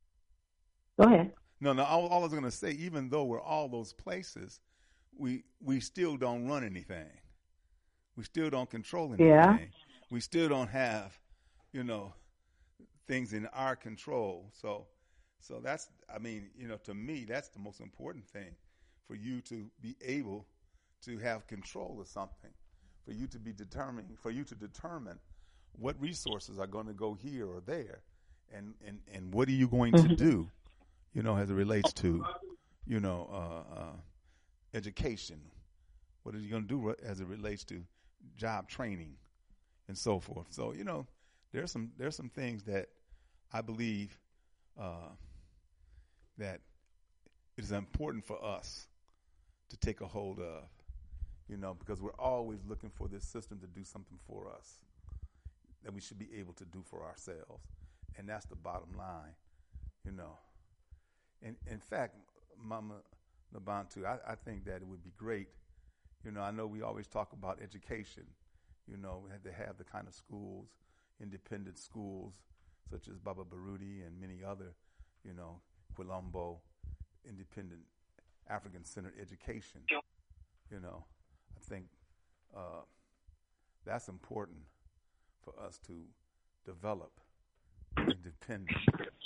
go ahead. No, no. All, all I was going to say, even though we're all those places, we we still don't run anything. We still don't control anything. Yeah. We still don't have, you know, things in our control. So, so that's, I mean, you know, to me, that's the most important thing, for you to be able to have control of something, for you to be determined, for you to determine what resources are going to go here or there, and and and what are you going Mm-hmm. to do, you know, as it relates to, you know, uh, uh, education. What are you going to do as it relates to job training and so forth? So, you know, there's some there's some things that I believe uh, that it is important for us to take a hold of, you know, because we're always looking for this system to do something for us that we should be able to do for ourselves. and that's the bottom line, you know. In, in fact, Mama Nabantu, I, I think that it would be great. You know, I know we always talk about education. You know, we had to have the kind of schools, independent schools, such as Baba Baruti and many other, you know, Quilombo, independent African-centered education. You know, I think uh, that's important for us to develop independent.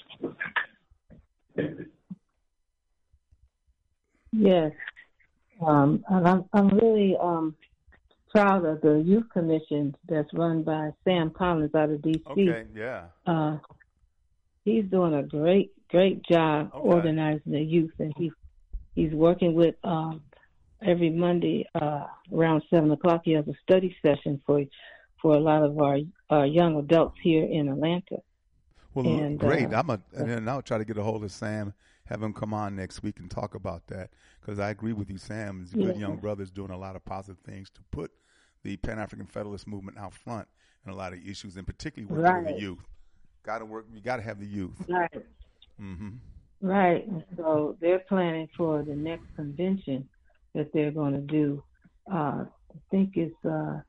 Yes, um, and I'm I'm really um, proud of the youth commission that's run by Sam Collins out of D C. Okay, yeah. Uh, he's doing a great great job Okay. organizing the youth, and he he's working with um, every Monday uh, around seven o'clock. He has a study session for for a lot of our uh, young adults here in Atlanta. Well, And, great. uh, I'm a, and then I'll try to get a hold of Sam, have him come on next week and talk about that, because I agree with you, Sam. He's a good Yeah. young brother's doing a lot of positive things to put the Pan-African Federalist movement out front and a lot of issues, and particularly working with Right. the youth. Got to work. You got to have the youth. Right. Mm-hmm. Right. And so they're planning for the next convention that they're going to do. Uh, I think it's uh,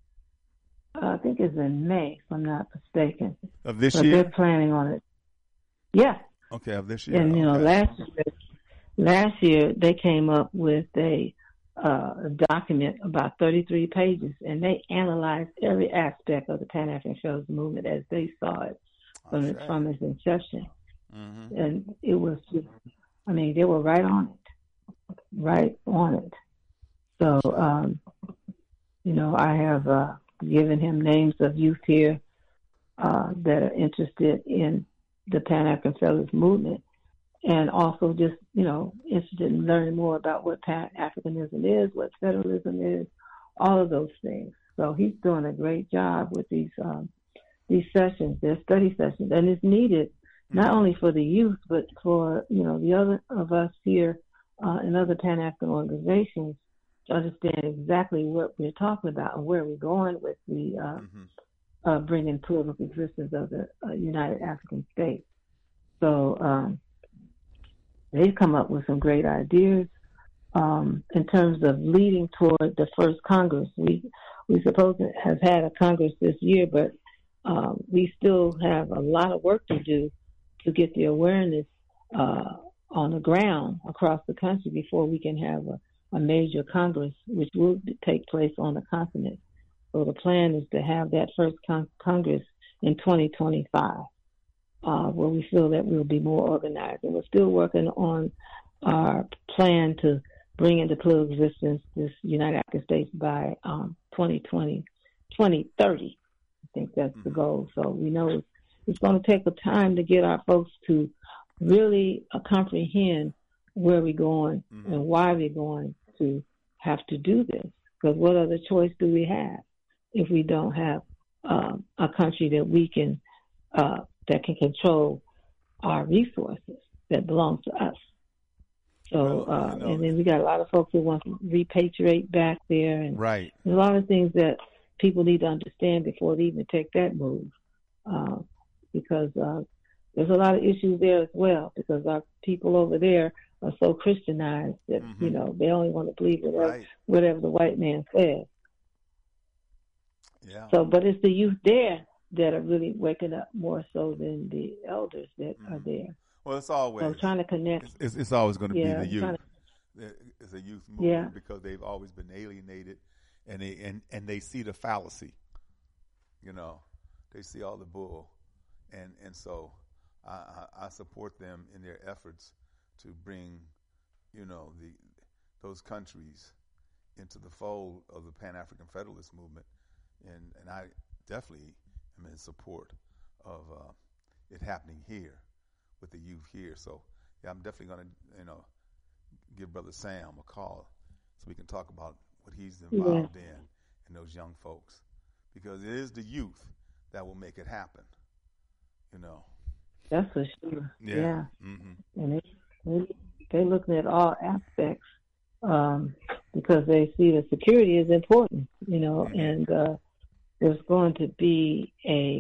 I think it's in May, if I'm not mistaken. Of this But year? they're planning on it. Yeah. Okay, of this year. And you know, okay. last year, last year they came up with a, uh, a document about thirty-three pages, and they analyzed every aspect of the Pan-African Federalist movement as they saw it from its, Okay. from its inception. Mm-hmm. And it was just, I mean, they were right on it, right on it. So, um, you know, I have uh, given him names of youth here uh, that are interested in the Pan-African Federalist movement, and also just, you know, interested in learning more about what Pan-Africanism is, what federalism is, all of those things. So he's doing a great job with these um, these sessions, their study sessions, and it's needed not only for the youth, but for, you know, the other of us here uh, in other Pan-African organizations to understand exactly what we're talking about and where we're going with the uh, Mm-hmm. uh, bringing political existence of the uh, United African States. So um, they've come up with some great ideas um, in terms of leading toward the first Congress. We we supposed to have had a Congress this year, but um, we still have a lot of work to do to get the awareness uh, on the ground across the country before we can have a, a major Congress, which will take place on the continent. So the plan is to have that first con- Congress in twenty twenty-five, uh, where we feel that we'll be more organized. And we're still working on our plan to bring into political existence this United African States by um, twenty twenty, twenty thirty. I think that's the goal. So we know it's, it's going to take a time to get our folks to really uh, comprehend where we're going Mm-hmm. and why we're going to have to do this. Because what other choice do we have if we don't have um, a country that we can uh, that can control our resources that belong to us? So, Well, uh, you know, and then we got a lot of folks who want to repatriate back there, and Right. there's a lot of things that people need to understand before they even take that move, uh, because uh, there's a lot of issues there as well, because our people over there are so Christianized that, Mhm. you know, they only want to believe whatever, Right. whatever the white man says. Yeah. So, but it's the youth there that are really waking up more so than the elders that are there. Well, it's always. So trying to connect. It's, it's, it's always going to Yeah, be the youth. trying It's a youth movement Yeah. because they've always been alienated, and they and, and they see the fallacy. You know, they see all the bull, and and so I, I, I support them in their efforts to bring, you know, the those countries into the fold of the Pan-African Federalist movement, and and I definitely am in support of uh, it happening here with the youth here. So yeah, I'm definitely going to, you know, give Brother Sam a call so we can talk about what he's involved Yeah. in and those young folks, because it is the youth that will make it happen, you know. That's for sure. Yeah. Yeah. Mm-hmm. And they, they, they're looking at all aspects um, because they see that security is important, you know, Mm-hmm. and uh, there's going to be a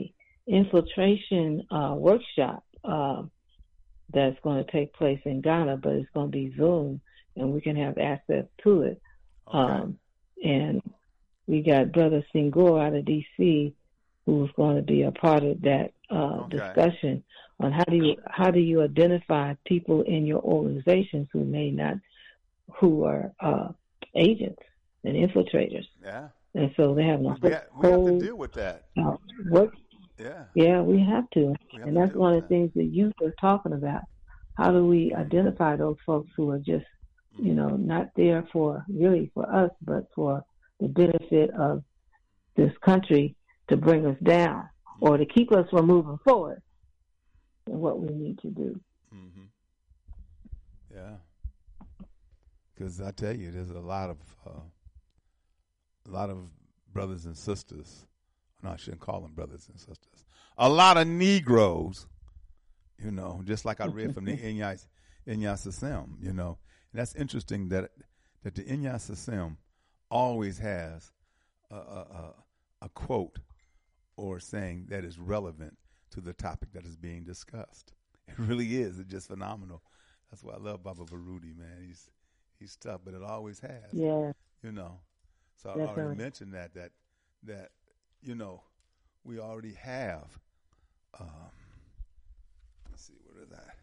infiltration uh, workshop uh, that's going to take place in Ghana, but it's going to be Zoom, and we can have access to it. Okay. Um, and we got Brother Senghor out of D C who's going to be a part of that uh, Okay. discussion on how do you how do you identify people in your organizations who may not who are uh, agents and infiltrators. Yeah. And so they have a We, whole, ha- we have whole to deal with that. uh, work. Yeah. Yeah, we have to. We have and to that's deal one with of the things that youth are talking about. How do we identify those folks who are just, you know, not there for really for us, but for the benefit of this country to bring us down or to keep us from moving forward and what we need to do. Mm-hmm. Yeah. Because I tell you, there's a lot of uh, a lot of brothers and sisters. No, I shouldn't call them brothers and sisters. A lot of Negroes, you know, just like I read from the Inyas Inyasasem, you know. And that's interesting that that the Inyasasem always has a, a, a, a quote or saying that is relevant to the topic that is being discussed. It really is. It's just phenomenal. That's why I love Baba Baruti, man. He's he's tough, but it always has. Yeah. You know. So I Definitely. already mentioned that that that you know we already have. Um, let's see, what is that?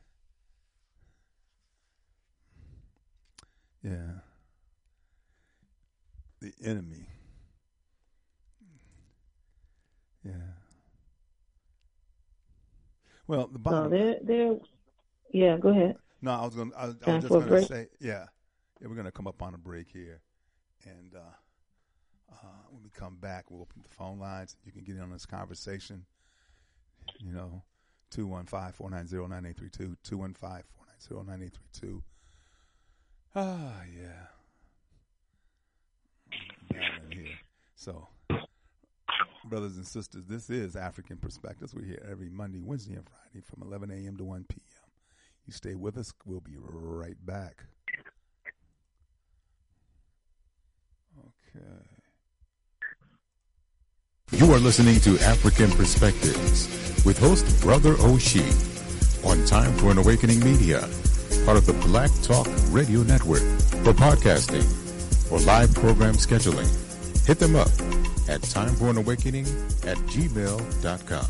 Yeah, the enemy. Yeah. Well, the bottom. So they're, they're, yeah, go ahead. No, I was going. I was, I Time was just for a going to break? say, yeah, yeah, we're going to come up on a break here, and uh, uh, when we come back, we'll open the phone lines. You can get in on this conversation. You know, two one five four nine zero nine eight three two, two one five four nine zero nine eight three two. Ah, yeah. Down in here. So, brothers and sisters, this is African Perspectives. We're here every Monday, Wednesday, and Friday from eleven a.m. to one p.m. You stay with us. We'll be right back. Okay. You are listening to African Perspectives with host Brother Oshie on Time for an Awakening Media, part of the Black Talk Radio Network. For podcasting or live program scheduling, hit them up at timeforanawakening at gmail dot com.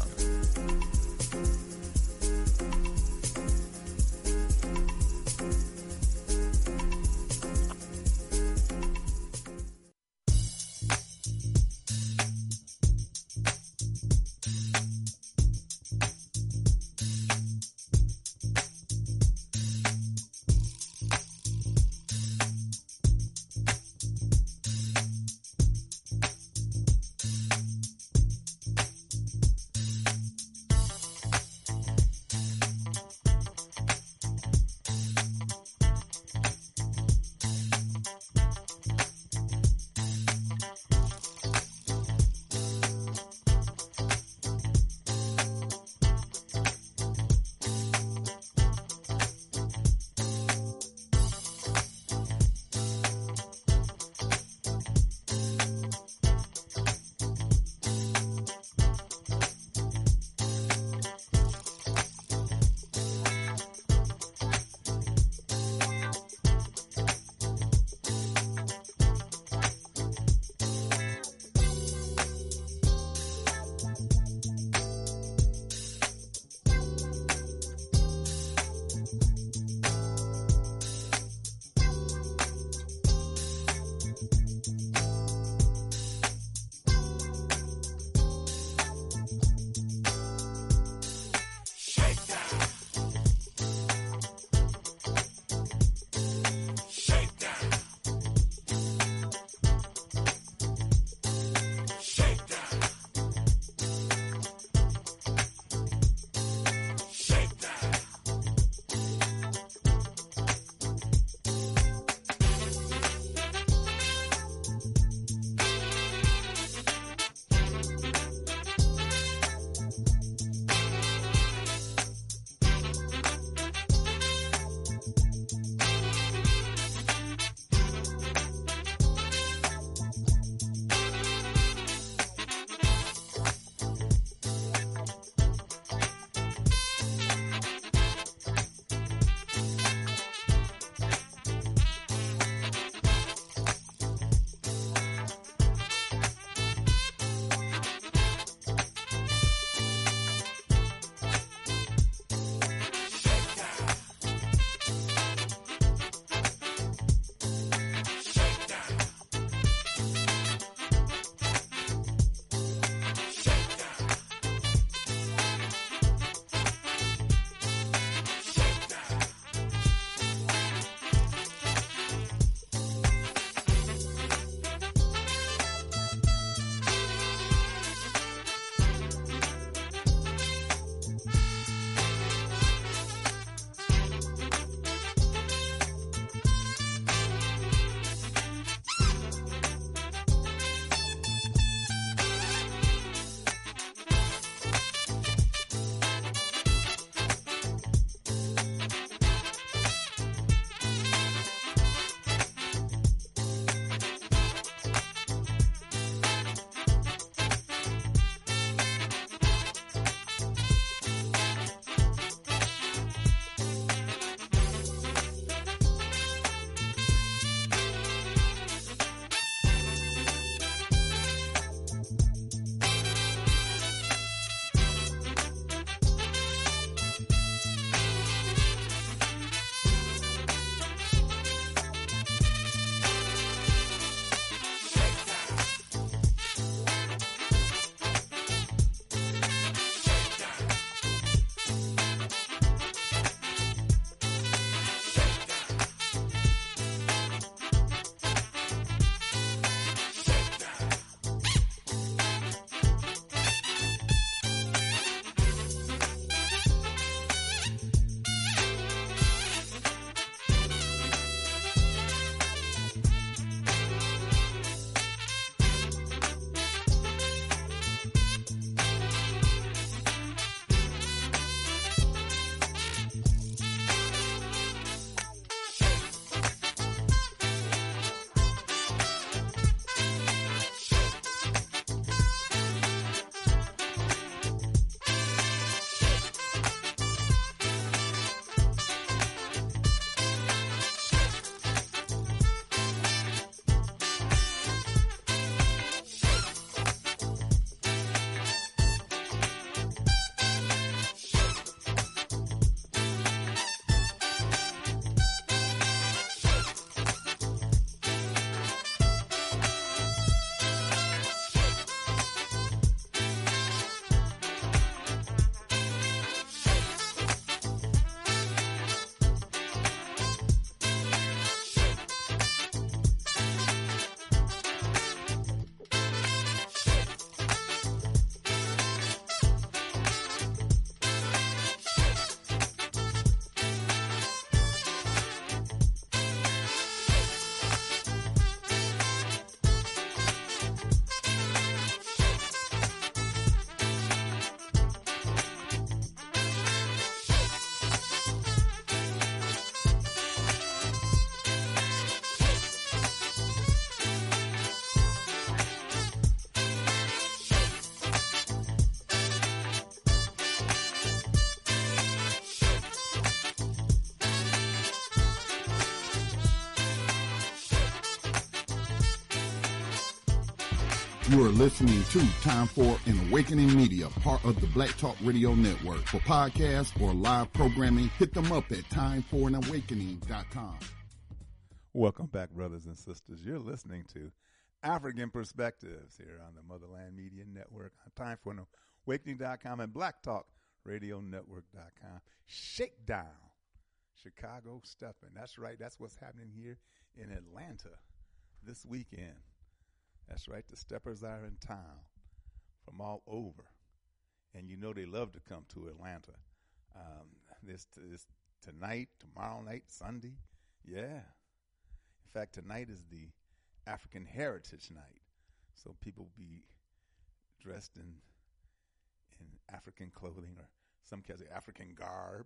You are listening to Time for an Awakening Media, part of the Black Talk Radio Network. For podcasts or live programming, hit them up at time for an awakening dot com. Welcome back, brothers and sisters. You're listening to African Perspectives here on the Motherland Media Network, on time for an awakening dot com and black talk radio network dot com. Shakedown, Chicago Steppin'. That's right. That's what's happening here in Atlanta this weekend. That's right. The Steppers are in town from all over, and you know they love to come to Atlanta. Um, this, this tonight, tomorrow night, Sunday. Yeah. In fact, tonight is the African Heritage Night, so people be dressed in in African clothing, or some kinds of African garb.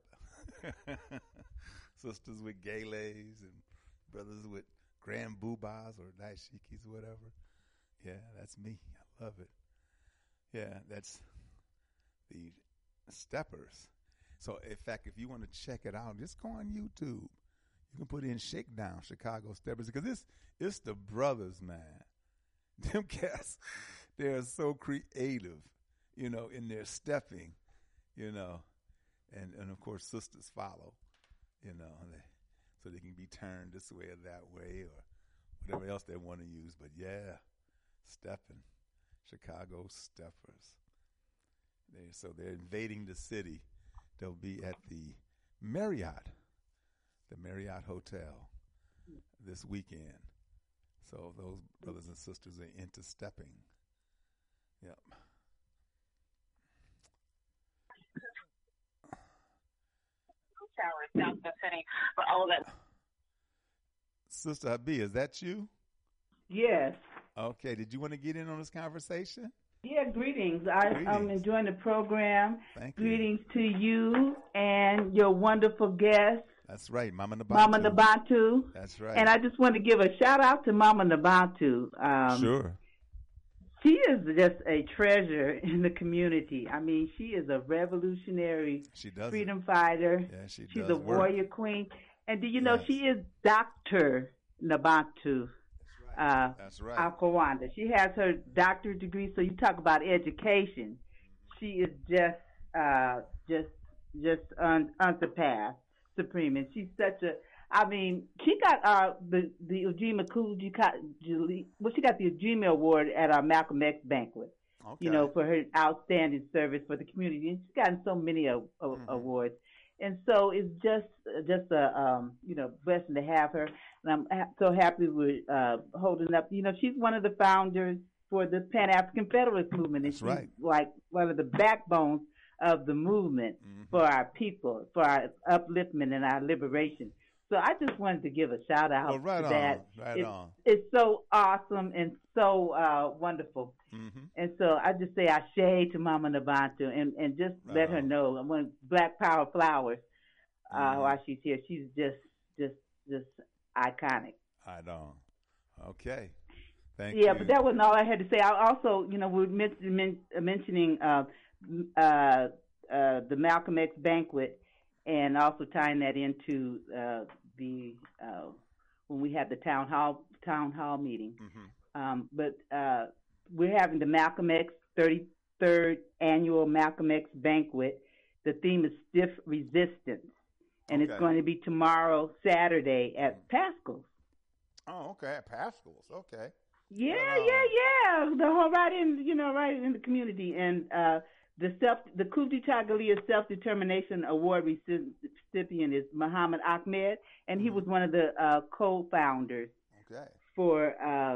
Sisters with galas and brothers with grand boobas or dashikis or whatever. Yeah, that's me. I love it. Yeah, that's the Steppers. So, in fact, if you want to check it out, just go on YouTube. You can put in Shakedown, Chicago Steppers, because it's, it's the brothers, man. Them cats, they're so creative, you know, in their stepping, you know. And, and of course, sisters follow, you know, they, so they can be turned this way or that way or whatever else they want to use. But, yeah. Steppin', Chicago Steppers. They, so they're invading the city. They'll be at the Marriott, the Marriott Hotel this weekend. So those brothers and sisters are into stepping. Yep. Towers down to the city, but all of that. Sister Habib, is that you? Yes. Okay. Did you want to get in on this conversation? Yeah, greetings. I, greetings. I'm enjoying the program. Thank you. Greetings to you and your wonderful guest. That's right, Mama Nabantu. Mama Nabantu. That's right. And I just want to give a shout out to Mama Nabantu. Um, sure. She is just a treasure in the community. I mean, she is a revolutionary she does freedom it. fighter. Yeah, she She's does a work. warrior queen. And do you know, yes. she is Doctor Nabantu. Uh, That's right. Akwanda. She has her doctorate degree. So you talk about education. She is just, uh, just, just un, unsurpassed, supreme, and she's such a. I mean, she got uh, the the Ujima Kuji. Well, she got the Ujima Award at our Malcolm X banquet. Okay. You know, for her outstanding service for the community, and she's gotten so many uh, mm-hmm. awards. And so it's just just a um, you know blessing to have her, and I'm ha- so happy we're uh, holding up. You know, she's one of the founders for the Pan African Federalist movement, and That's she's right. like one of the backbones of the movement mm-hmm. for our people, for our upliftment and our liberation. So I just wanted to give a shout out well, right to on, that. Right it's, on. It's so awesome and so uh, wonderful. Mm-hmm. And so I just say ashe to Mama Nabantu and, and just right let on. her know. And when Black Power Flowers, uh, mm-hmm. while she's here, she's just, just, just iconic. I know. Okay. Thank yeah, you. Yeah, but that wasn't all I had to say. I also, you know, we were men- mentioning uh, uh, uh, the Malcolm X banquet and also tying that into uh, the uh, when we had the town hall town hall meeting. Mm-hmm. Um, but uh, we're having the Malcolm X thirty-third annual Malcolm X banquet. The theme is stiff resistance, and okay. it's going to be tomorrow, Saturday, at Pascal's. Oh, okay, at Pascal's. Okay. Yeah, uh, yeah, yeah. The whole right in, you know, right in the community, and uh, the self, the Kuji Tagalia Self Determination Award recipient is Muhammad Ahmed, and he was one of the uh, co-founders okay. for uh,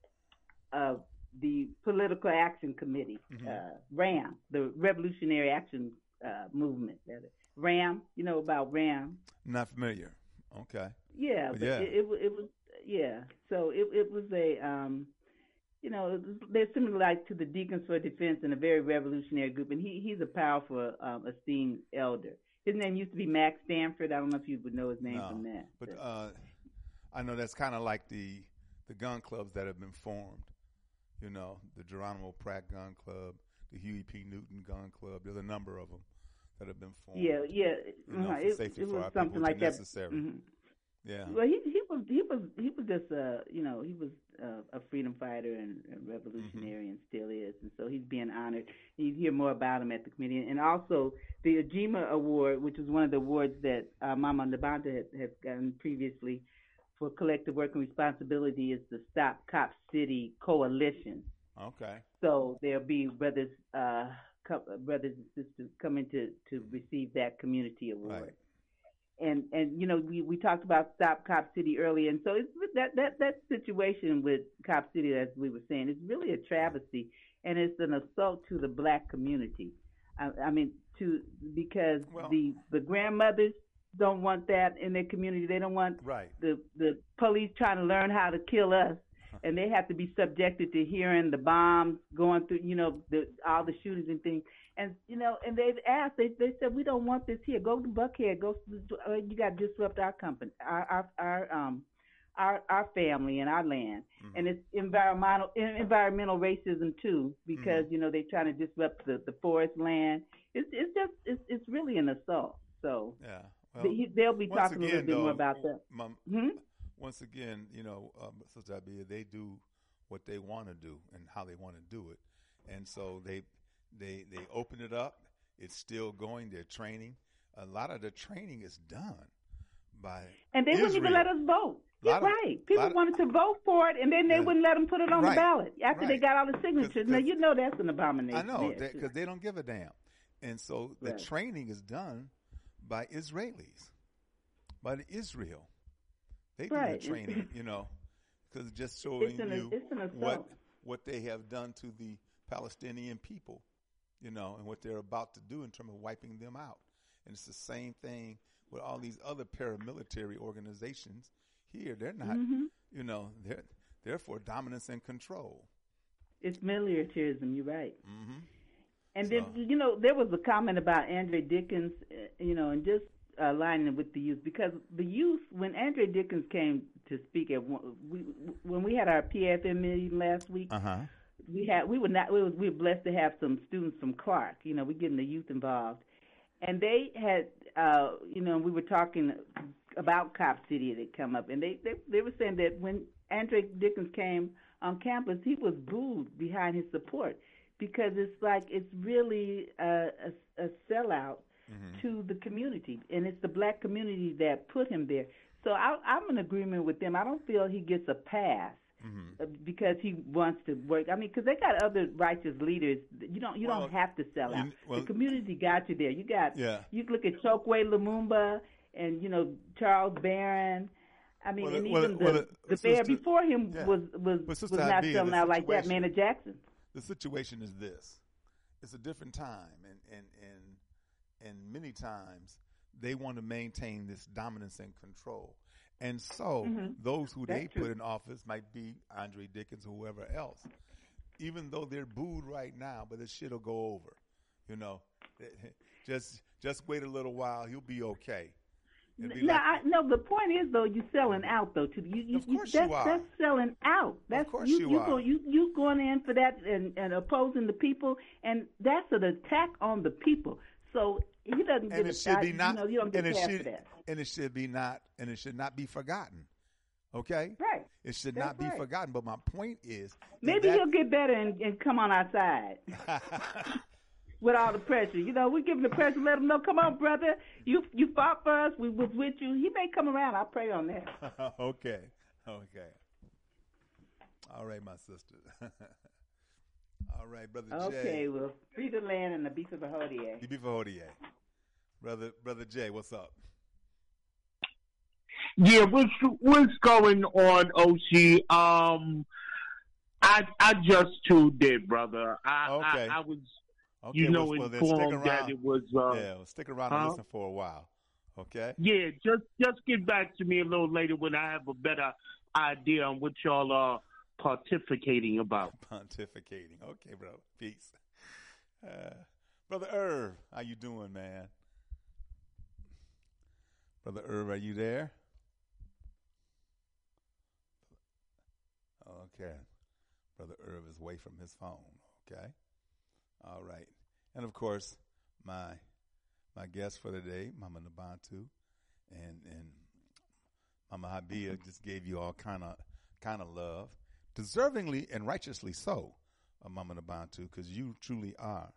uh, the Political Action Committee, mm-hmm. uh, RAM, the Revolutionary Action uh, Movement. RAM, you know about RAM? Not familiar. Okay. Yeah, but but yeah. It, it, it was. Yeah, so it it was a, um, you know, it was, they're similar like to the Deacons for Defense and a very revolutionary group, and he he's a powerful, um, esteemed elder. His name used to be Max Stanford. I don't know if you would know his name no, from that. But uh, I know that's kind of like the the gun clubs that have been formed. You know, the Geronimo Pratt Gun Club, the Huey P. Newton Gun Club. There's a number of them that have been formed. Yeah, yeah. You know, uh-huh. for it, safety it for was our something people, like that. Necessary. Mm-hmm. Yeah. Well, he he was he was he was just uh you know he was uh, a freedom fighter and a revolutionary mm-hmm. and still is, and so he's being honored. You hear more about him at the committee, and also the Ajima Award, which is one of the awards that uh, Mama Nabanta had, had gotten previously for collective work and responsibility, is the Stop Cop City Coalition. Okay. So there'll be brothers, uh, brothers and sisters coming to, to receive that community award. Right. And and you know we, we talked about Stop Cop City earlier, and so it's that that that situation with Cop City, as we were saying, is really a travesty, and it's an assault to the black community. I, I mean, to because well, the the grandmothers don't want that in their community. They don't want right. the the police trying to learn how to kill us, and they have to be subjected to hearing the bombs going through, you know, the all the shootings and things. And, you know, and they've asked, they they said, we don't want this here. Go to Buckhead. Go, uh, you got to disrupt our company, our our our um our our family and our land. Mm-hmm. And it's environmental environmental racism too, because mm-hmm. you know they're trying to disrupt the, the forest land. It's it's just it's it's really an assault. So yeah, well, they, they'll be talking again, a little bit though, more about that. Mom, hmm? Once again, you know, um, Sister Abia, they do what they want to do and how they want to do it, and so they. They they open it up. It's still going. They're training. A lot of the training is done by and they Israel. Wouldn't even let us vote. You're of, right. People wanted to vote for it, and then they yeah. wouldn't let them put it on right. the ballot after right. they got all the signatures. Cause, now cause, you know that's an abomination. I know because they, they don't give a damn, and so the right. training is done by Israelis, by the Israel. They do right. the training, you know, because just showing an, you what what they have done to the Palestinian people. You know, and what they're about to do in terms of wiping them out. And it's the same thing with all these other paramilitary organizations here. They're not, mm-hmm. you know, they're, they're for dominance and control. It's militarism, you're right. Mm-hmm. And so. then, you know, there was a comment about Andre Dickens, uh, you know, and just aligning with the youth. Because the youth, when Andre Dickens came to speak at one, we, when we had our P F M meeting last week, uh-huh. We had we were not we, was, we were blessed to have some students from Clark. You know, we're getting the youth involved, and they had uh, you know we were talking about Cop City that come up, and they, they they were saying that when Andre Dickens came on campus, he was booed behind his support because it's like it's really a, a, a sellout mm-hmm. to the community, and it's the black community that put him there. So I, I'm in agreement with them. I don't feel he gets a pass. Mm-hmm. Because he wants to work. I mean, because they got other righteous leaders. You don't. You well, don't have to sell out. You, well, the community got you there. You got. Yeah. You look at Chokwe Lumumba and you know Charles Barron. I mean, well, and well, even well, the, the the mayor before him yeah. was was was not selling out like that. Maynard Jackson. The situation is this: it's a different time, and and and and many times they want to maintain this dominance and control. And so mm-hmm. those who That's they true. put in office might be Andre Dickens or whoever else, even though they're booed right now, but this shit will go over. You know, just just wait a little while. He'll be okay. Be no, like, I, no. The point is though, you're selling out though. To you, you, of course you, that's, you are. That's selling out. That's of course you, you, you are. Go, you you going in for that and, and opposing the people, and that's an attack on the people. So he doesn't and get it should a, be not, you know, you don't get and it past should, that. And it should be not, and it should not be forgotten. Okay, right? It should That's not be right. forgotten. But my point is, maybe that, he'll get better and, and come on our side with all the pressure. You know, we give him the pressure, let him know, come on, brother, you you fought for us, we was with you. He may come around. I pray on that. okay, okay, all right, my sister. All right, Brother okay, Jay. Okay, well, free the land and the beef of the hodie. The beef of hodie. Brother, Brother Jay, what's up? Yeah, what's what's going on, O C? Um, I I just tuned in, brother. I okay. I, I was, okay, you know, well, informed that it was. Uh, yeah, well, stick around huh? and listen for a while. Okay. Yeah, just just get back to me a little later when I have a better idea on what y'all are pontificating about. Pontificating. Okay, bro. Peace. Uh, Brother Irv, how you doing, man? Brother Irv, are you there? Okay. Brother Irv is away from his phone. Okay. All right. And, of course, my my guest for today, Mama Nabantu, and, and Mama Habia just gave you all kind of kind of love, deservingly and righteously so, uh, Mama Nabantu, because you truly are.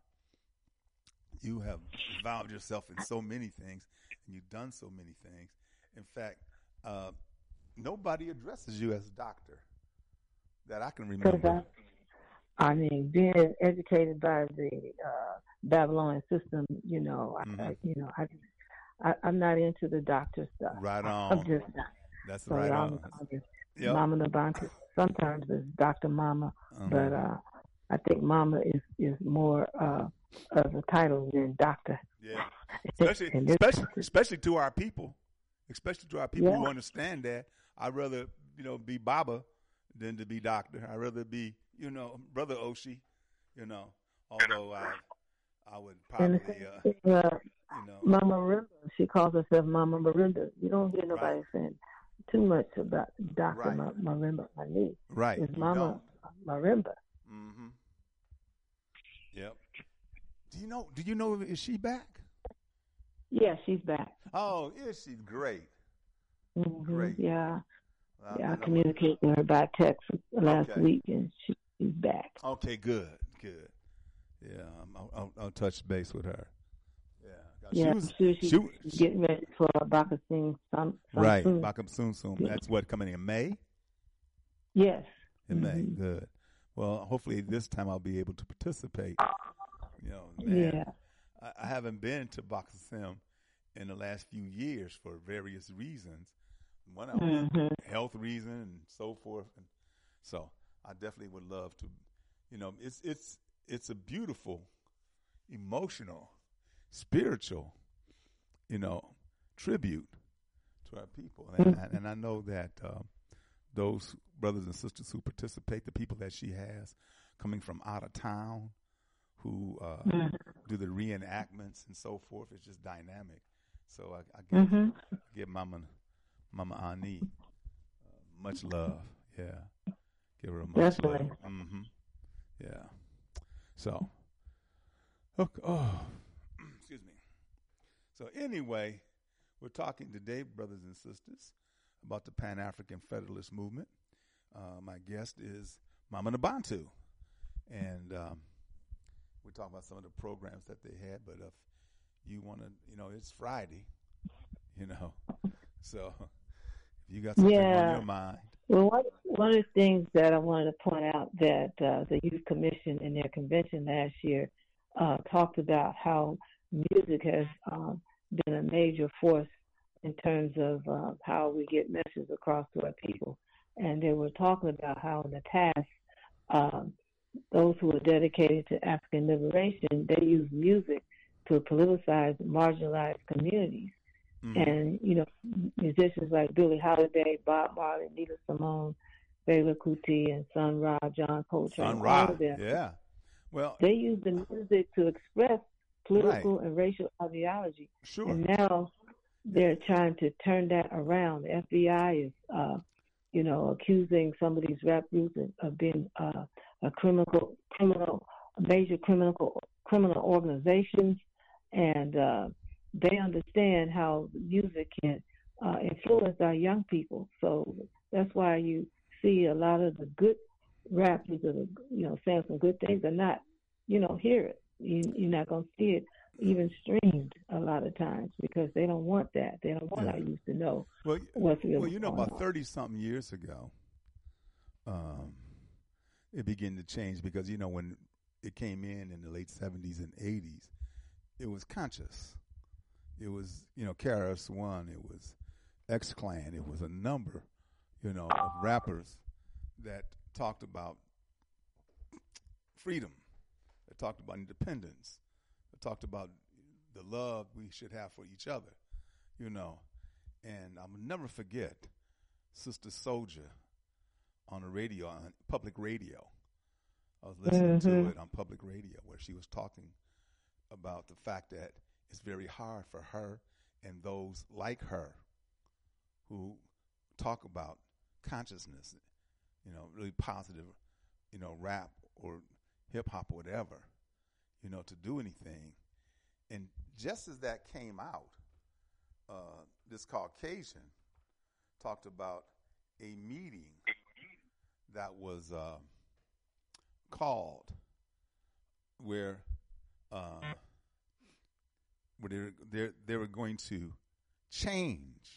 You have involved yourself in so many things, and you've done so many things. In fact, uh, nobody addresses you as a doctor that I can remember. I mean, being educated by the uh, Babylonian system, you know, Mm-hmm. I, you know, I, I, I'm not into the doctor stuff. Right on. I'm just not. That's so right y'all on. call me Yep. Mama Nabantu. Sometimes it's Doctor Mama, Uh-huh. but uh, I think Mama is is more uh, of a title than doctor. Yeah, especially And this- especially especially to our people, especially to our people Yeah. who understand that. I'd rather you know be Baba than to be doctor. I'd rather be you know Brother Oshi, you know. Although I I would And probably the uh, same thing, uh, you know Mama Marimba, she calls herself Mama Marimba. You don't hear nobody Right. saying too much about Doctor Right. Ma- Marimba Mani. right. It's you Mama don't. Marimba. Mm-hmm. Yep. Do you know? Do you know? Is she back? Yeah, she's back. Oh, is she great? hmm Great. Yeah, Uh, yeah. I and I'm- communicated with her by text last Okay. week, and she, she's back. Okay, good, good. Yeah, um, I'll, I'll, I'll touch base with her. Yeah, Yeah, she I'm was sure she's she, was- getting ready for Baka Singh some, some right. soon. Bakam Soon Soon. Yeah. That's what coming in May. Yes. In May, Mhm. good. Well, hopefully this time I'll be able to participate. You know, man, Yeah. I, I haven't been to Bakam Sim in the last few years for various reasons. One of them, Mhm. health reason and so forth, and so I definitely would love to. You know, it's it's it's a beautiful, emotional, spiritual, you know, tribute to our people, and, Mhm. and I know that uh, those brothers and sisters who participate, the people that she has coming from out of town, who uh, Mhm. do the reenactments and so forth, it's just dynamic. So I, I give Mhm. I give Mama Mama Ani uh, much love. Yeah, give her much Definitely. love. Mm-hmm. Yeah. So, okay. Oh, excuse me. So anyway, we're talking today, brothers and sisters, about the Pan-African Federalist Movement. Uh, my guest is Mama Nabantu, and um, we're talking about some of the programs that they had. But if you want to, you know, it's Friday, you know, so if you got something Yeah. on your mind. Well, one, one of the things that I wanted to point out that uh, the Youth Commission in their convention last year uh, talked about how music has um, been a major force in terms of uh, how we get messages across to our people. And they were talking about how in the past, um, those who were dedicated to African liberation, they used music to politicize marginalized communities. Mhm. And, you know, musicians like Billie Holiday, Bob Marley, Nina Simone, Fela Kuti, and Sun Ra, John Coltrane, Sun all Ra, of them, yeah. Well, they use the music to express political and racial ideology. sure. And now they're trying to turn that around. The F B I is, uh, you know, accusing some of these rap groups of, of being uh, a criminal, criminal, major criminal, criminal organizations, and uh, they understand how music can uh, influence our young people. So that's why you see a lot of the good rappers that are, you know, saying some good things are not, you know, hear it. You, you're not going to see it even streamed a lot of times because they don't want that. They don't want Yeah. our youth to know Well, what's really well, you know, going about on. thirty something years ago, um, it began to change because you know when it came in in the late seventies and eighties, it was conscious. It was you know K R S One, it was X Clan, it was a number, you know, of rappers that talked about freedom, that talked about independence, that talked about the love we should have for each other, you know. And I will never forget Sister Soldier on the radio, on public radio. I was listening to Mhm. it on public radio where she was talking about the fact that it's very hard for her and those like her who talk about consciousness, you know, really positive, you know, rap or hip hop or whatever, you know, to do anything. And just as that came out, uh, this Caucasian talked about a meeting that was uh, called where uh, where they they they were going to change.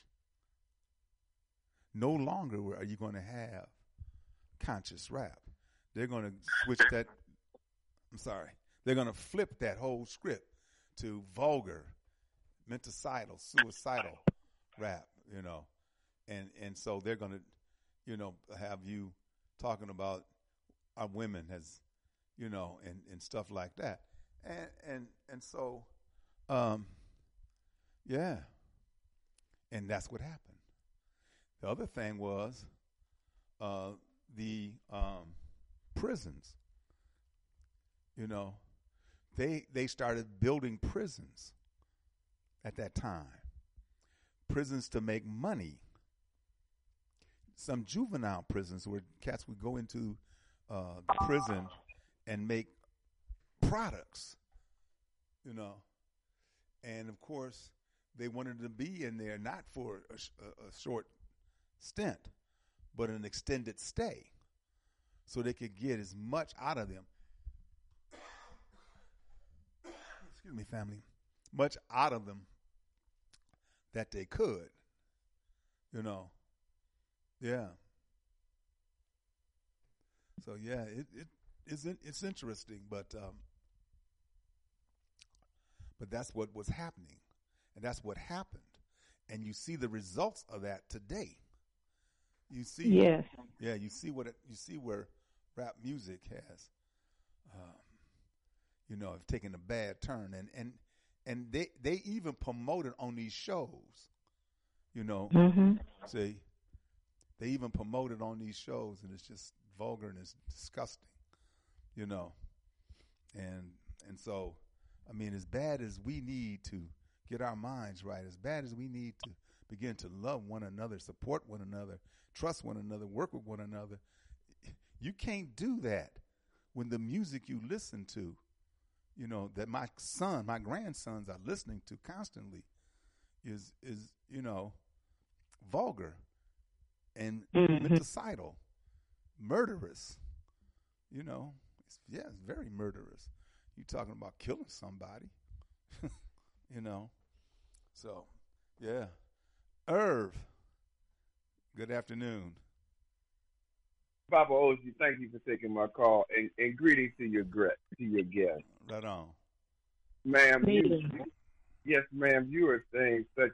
No longer are you going to have conscious rap. They're going to switch that. I'm sorry. They're going to flip that whole script to vulgar, menticidal, suicidal rap, you know. And and so they're going to, you know, have you talking about our women as, you know, and, and stuff like that. And and and so, um, yeah. And that's what happened. The other thing was uh, the um, prisons. You know, they they started building prisons at that time. Prisons to make money. Some juvenile prisons where cats would go into uh, the prison and make products, you know. And, of course, they wanted to be in there not for a, sh- a short stint, but an extended stay so they could get as much out of them. Excuse me, family. Much out of them that they could, you know. Yeah. So yeah, it it is it's interesting, but um, but that's what was happening, and that's what happened, and you see the results of that today. You see, yes, yeah, you see what it, you see where rap music has, um, you know, have taken a bad turn, and and and they they even promote it on these shows, you know, mm-hmm. see. They even promote it on these shows, and it's just vulgar and it's disgusting, you know. And and so, I mean, as bad as we need to get our minds right, as bad as we need to begin to love one another, support one another, trust one another, work with one another, you can't do that when the music you listen to, you know, that my son, my grandsons are listening to constantly is, is you know, vulgar. And mm-hmm. menticidal, murderous, you know, it's, yeah, it's very murderous. You talking about killing somebody, you know. So, yeah. Irv, good afternoon. Papa Oshie, thank you for taking my call, and, and greetings to your gre- to your guest. Right on, ma'am. You, yes, ma'am. You are saying such.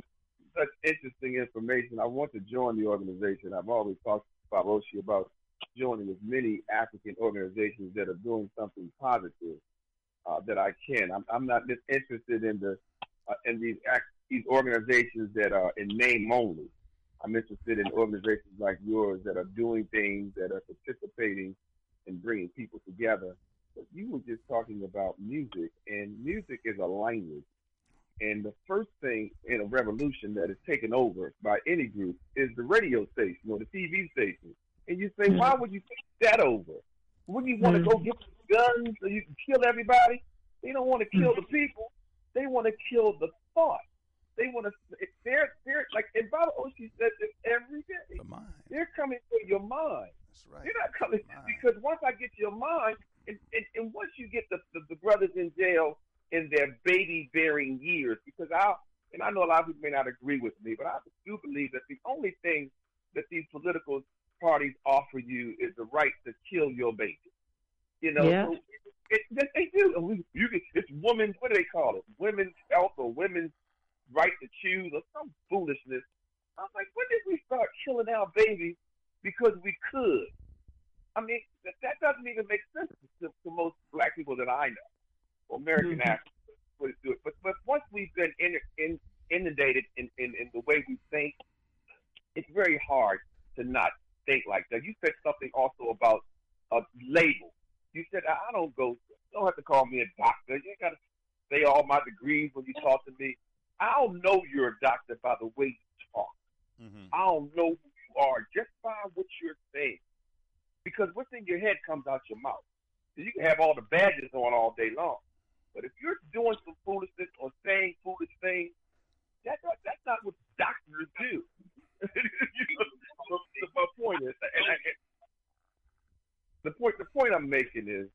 Such interesting information. I want to join the organization. I've always talked to Bob Oshie about joining as many African organizations that are doing something positive uh, that I can. I'm, I'm not just interested in the uh, in these these organizations that are in name only. I'm interested in organizations like yours that are doing things, that are participating and bringing people together. But you were just talking about music, and music is a language. And the first thing in a revolution that is taken over by any group is the radio station or the T V station. And you say, mm-hmm. why would you take that over? Wouldn't you want to mm-hmm. go get guns so you can kill everybody? They don't want to kill mm-hmm. the people. They want to kill the thought. They want to, they're, they're like, and Bob Oshie says this every day. The mind. They're coming for your mind. That's right. They're not coming, because once I get your mind, and, and, and once you get the, the, the brothers in jail, in their baby-bearing years, because I and I know a lot of people may not agree with me, but I do believe that the only thing that these political parties offer you is the right to kill your baby. You know, yeah. so it, it, they do. You can, it's women's, what do they call it? Women's health or women's right to choose or some foolishness. I was like, when did we start killing our babies because we could? I mean, that, that doesn't even make sense to, to most black people that I know. American mm-hmm. Africans would do it, but but once we've been in, in, inundated in, in, in the way we think, it's very hard to not think like that. You said something also about a label. You said I don't go, you don't have to call me a doctor. You ain't got to say all my degrees when you talk to me. I'll know you're a doctor by the way you talk. Mm-hmm. I'll know who you are just by what you're saying, because what's in your head comes out your mouth. So you can have all the badges on all day long. But if you're doing some foolishness or saying foolish things, that, that, that's not what doctors do. I'm making is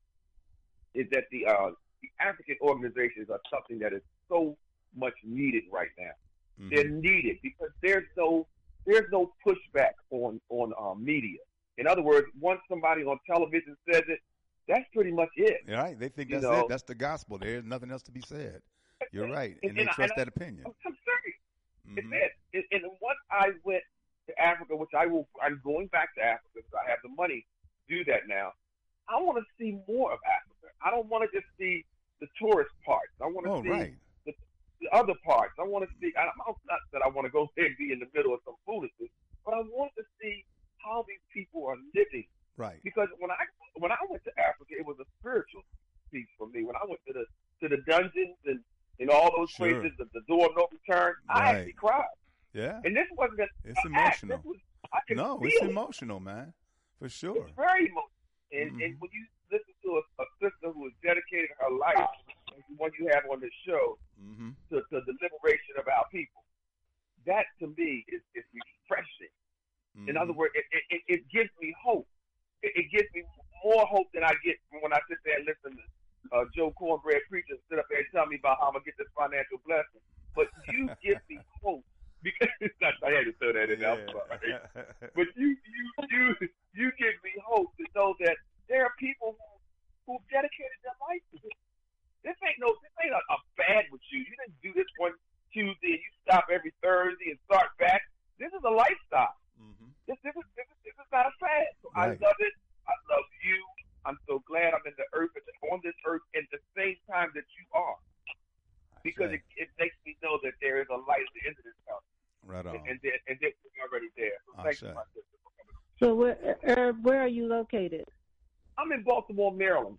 is that the uh, the African organizations are something that is so much needed right now. Mm-hmm. They're needed because there's no there's no pushback on on uh, media. In other words, once somebody on television says it, that's pretty much it. You're right. They think you that's know? it. That's the gospel. There's nothing else to be said. You're right, and, and they and trust I, that opinion. I'm serious. Mm-hmm. It's it. And, and once I went to Africa, which I will, I'm going back to Africa because I have the money to do that now. I want to see more of Africa. I don't want to just see the tourist parts. I want to oh, see right. the, the other parts. I want to see. I'm not that I want to go there and be in the middle of some foolishness, but I want to see how these people are living. Right. Because when I when I went to Africa, it was a spiritual piece for me. When I went to the to the dungeons and in all those sure. places, the, the door of no return, right. I actually cried. Yeah. And this wasn't a, it's a emotional. Act. This was, I can no, feel it's it. emotional, man. For sure. It's very emotional. And, mm-hmm. and when you listen to a, a sister who has dedicated her life, like the one you have on this show, mm-hmm. to, to the liberation of our people, that to me is, is refreshing. Mm-hmm. In other words, it, it, it gives me hope. It, it gives me more hope than I get when I sit there and listen to uh, Joe Cornbread preachers sit up there and tell me about how I'm going to get this financial blessing. But you give me hope. Because I had to throw that in there. Yeah. But you, you, you, you give me hope to know that there are people who who've dedicated their life to this. This ain't no, this ain't a, a fad with you. You didn't do this one Tuesday and you stop every Thursday and start back. This is a lifestyle. Mm-hmm. This, this, is, this, is, this is not a fad. So right. I love it. I love you. I'm so glad I'm in the earth on this earth at the same time that you are, because it, it makes me know that there is a light at the end of this tunnel. Right on. And, and, and they're already there. So thank you, my sister, for coming. So where, uh, where are you located? I'm in Baltimore, Maryland.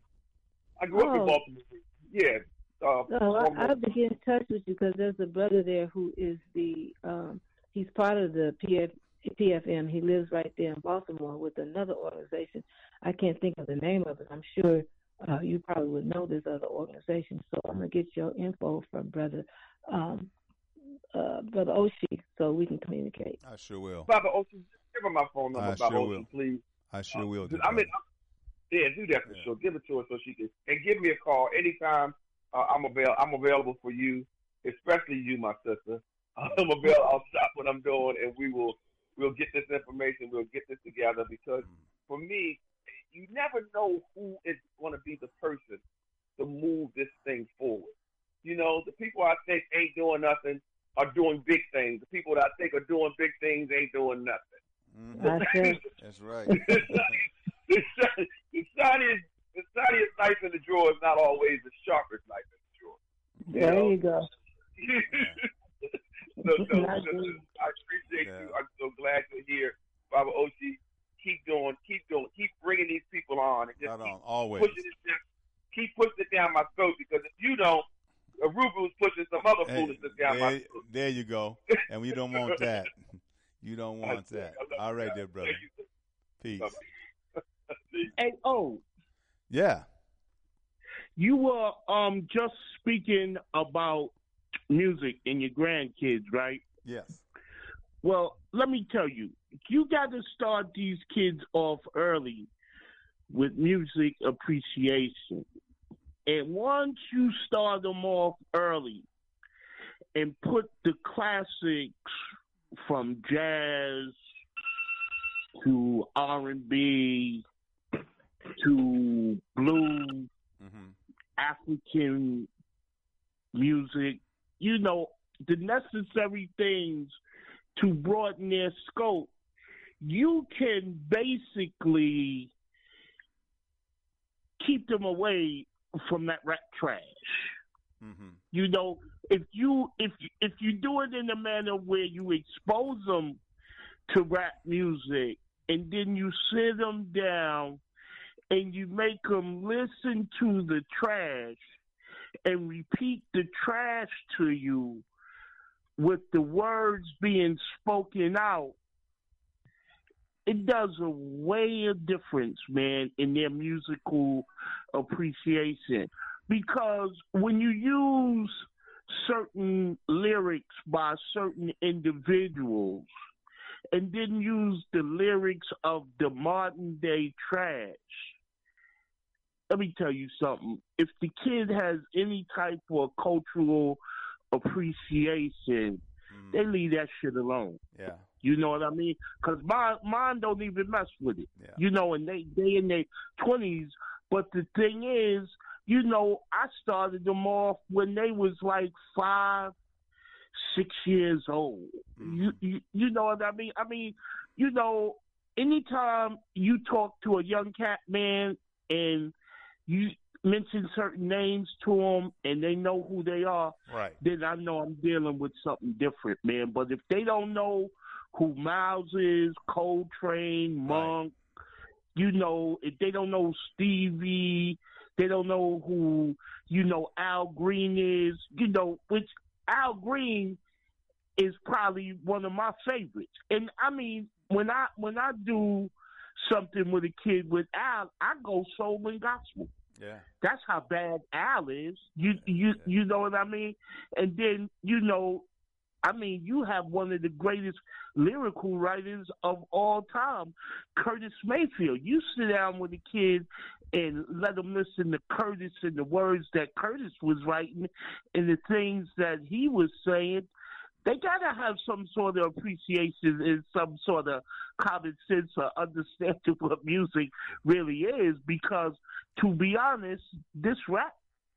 I grew oh. up in Baltimore. Yeah. Uh, no, I, I'll be in touch with you because there's a brother there who is the, um, he's part of the P F, P F M. He lives right there in Baltimore with another organization. I can't think of the name of it. I'm sure uh, you probably would know this other organization. So I'm going to get your info from Brother um, uh, Brother Oshie so we can communicate. I sure will. Brother Oshie, give him my phone number, I Brother sure Oshie, will. please. I sure uh, will. Do I mean, yeah, do that for yeah. sure. Give it to her so she can, and give me a call anytime. Uh, I'm avail. I'm available for you, especially you, my sister. I'm available. I'll stop what I'm doing, and we will. We'll get this information. We'll get this together because, for me, you never know who is going to be the person to move this thing forward. You know, the people I think ain't doing nothing are doing big things. The people that I think are doing big things ain't doing nothing. Mm-hmm. That's right. the, shiny, the, shiniest, the shiniest knife in the drawer is not always the sharpest knife in the drawer. You there know? You go. So, so, so, I appreciate yeah. you. I'm so glad you're here, Baba Oshie. Keep doing, keep doing, keep bringing these people on, and just right keep on, always. pushing it down, keep pushing it down my throat. Because if you don't, Arubu's pushing some other hey, foolishness down there, my throat. There you go. And we don't want that. You don't want that. All right, there, brother. Peace. Hey, oh, yeah. You were um just speaking about music and your grandkids, right? Yes. Well, let me tell you, you got to start these kids off early with music appreciation. And once you start them off early and put the classics from jazz to R and B to blues, mm-hmm. African music, you know, the necessary things to broaden their scope, you can basically keep them away from that rap trash. Mm-hmm. You know, if you if if you do it in a manner where you expose them to rap music and then you sit them down and you make them listen to the trash and repeat the trash to you with the words being spoken out, it does a way of difference, man, in their musical appreciation. Because when you use certain lyrics by certain individuals and then use the lyrics of the modern day trash, let me tell you something. If the kid has any type of cultural appreciation, mm. they leave that shit alone. Yeah. You know what I mean? Because mine, mine don't even mess with it. Yeah. You know, and they, they in their twenties. But the thing is, you know, I started them off when they was like five, six years old. Mm. You, you you know what I mean? I mean, you know, anytime you talk to a young cat, man, and you mention certain names to them and they know who they are, right, then I know I'm dealing with something different, man. But if they don't know who Miles is, Coltrane, Monk, right, you know, if they don't know Stevie, they don't know who, you know, Al Green is, you know, which Al Green is probably one of my favorites. And I mean, when I when I do something with a kid with Al, I go soul and gospel. Yeah. That's how bad Al is. You yeah, you yeah. you know what I mean? And then, you know, I mean, you have one of the greatest lyrical writers of all time, Curtis Mayfield. You sit down with a kid and let them listen to Curtis and the words that Curtis was writing and the things that he was saying. They got to have some sort of appreciation and some sort of common sense or understanding what music really is, because, to be honest, this rap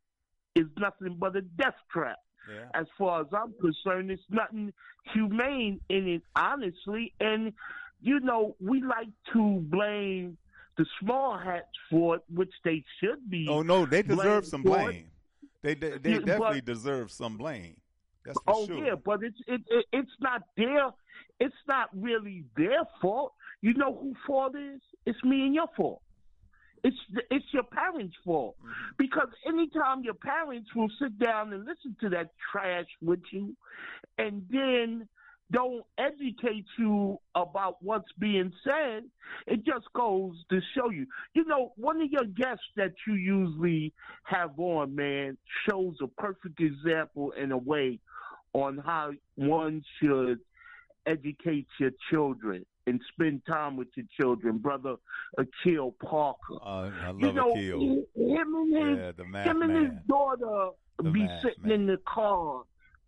is nothing but a death trap. Yeah. As far as I'm concerned, it's nothing humane in it, honestly. And, you know, we like to blame the small hats for it, which they should be. Oh, no, they deserve some blame. They, they, they yeah, definitely but, deserve some blame. That's for oh sure. yeah, but it's it, it it's not their it's not really their fault. You know whose fault it is? It's me and your fault. It's it's your parents' fault. Mm-hmm. Because anytime your parents will sit down and listen to that trash with you, and then don't educate you about what's being said, it just goes to show you. You know, one of your guests that you usually have on, man, shows a perfect example in a way on how one should educate your children and spend time with your children, brother Akil Parker. Uh, I love you know, Akil. Him and his, yeah, the math him and man. his daughter the be math sitting man. in the car,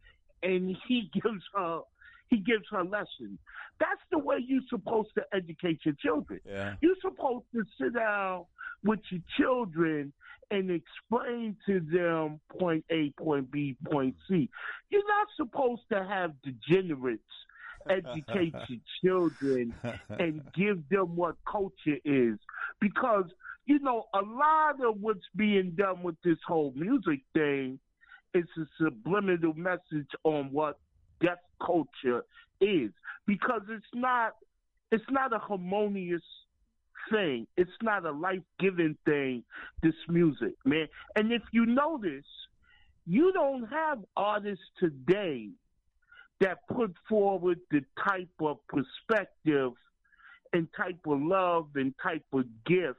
and he gives her he gives her lessons. That's the way you're supposed to educate your children. Yeah. You're supposed to sit down with your children and explain to them point A, point B, point C. You're not supposed to have degenerates educate your children and give them what culture is. Because, you know, a lot of what's being done with this whole music thing is a subliminal message on what deaf culture is. Because it's not it's not a harmonious thing. It's not a life-giving thing, this music, man. And if you notice, you don't have artists today that put forward the type of perspective and type of love and type of gifts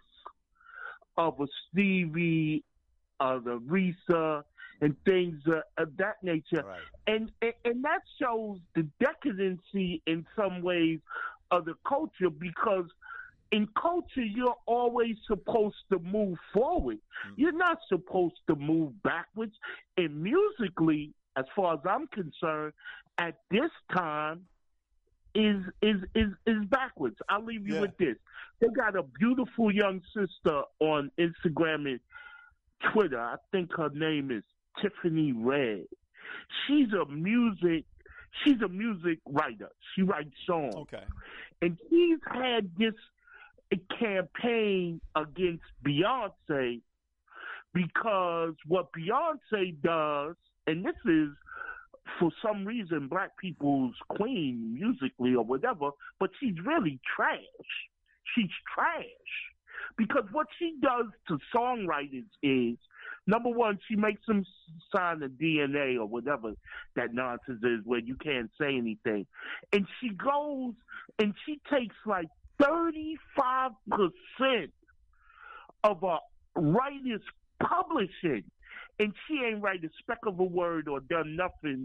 of a Stevie, of a Risa, and things uh, of that nature. Right. And, and and that shows the decadency in some ways of the culture, because in culture, you're always supposed to move forward. Mm-hmm. You're not supposed to move backwards. And musically, as far as I'm concerned, at this time, is is is is backwards. I'll leave you yeah. with this. They got a beautiful young sister on Instagram and Twitter. I think her name is Tiffany Red. She's a music she's a music writer. She writes songs. Okay. And she's had this a campaign against Beyonce, because what Beyonce does, and this is for some reason black people's queen musically or whatever, but she's really trash. She's trash. Because what she does to songwriters is, number one, she makes them sign a D N A or whatever that nonsense is where you can't say anything. And she goes and she takes like thirty-five percent of a writer's publishing, and she ain't write a speck of a word or done nothing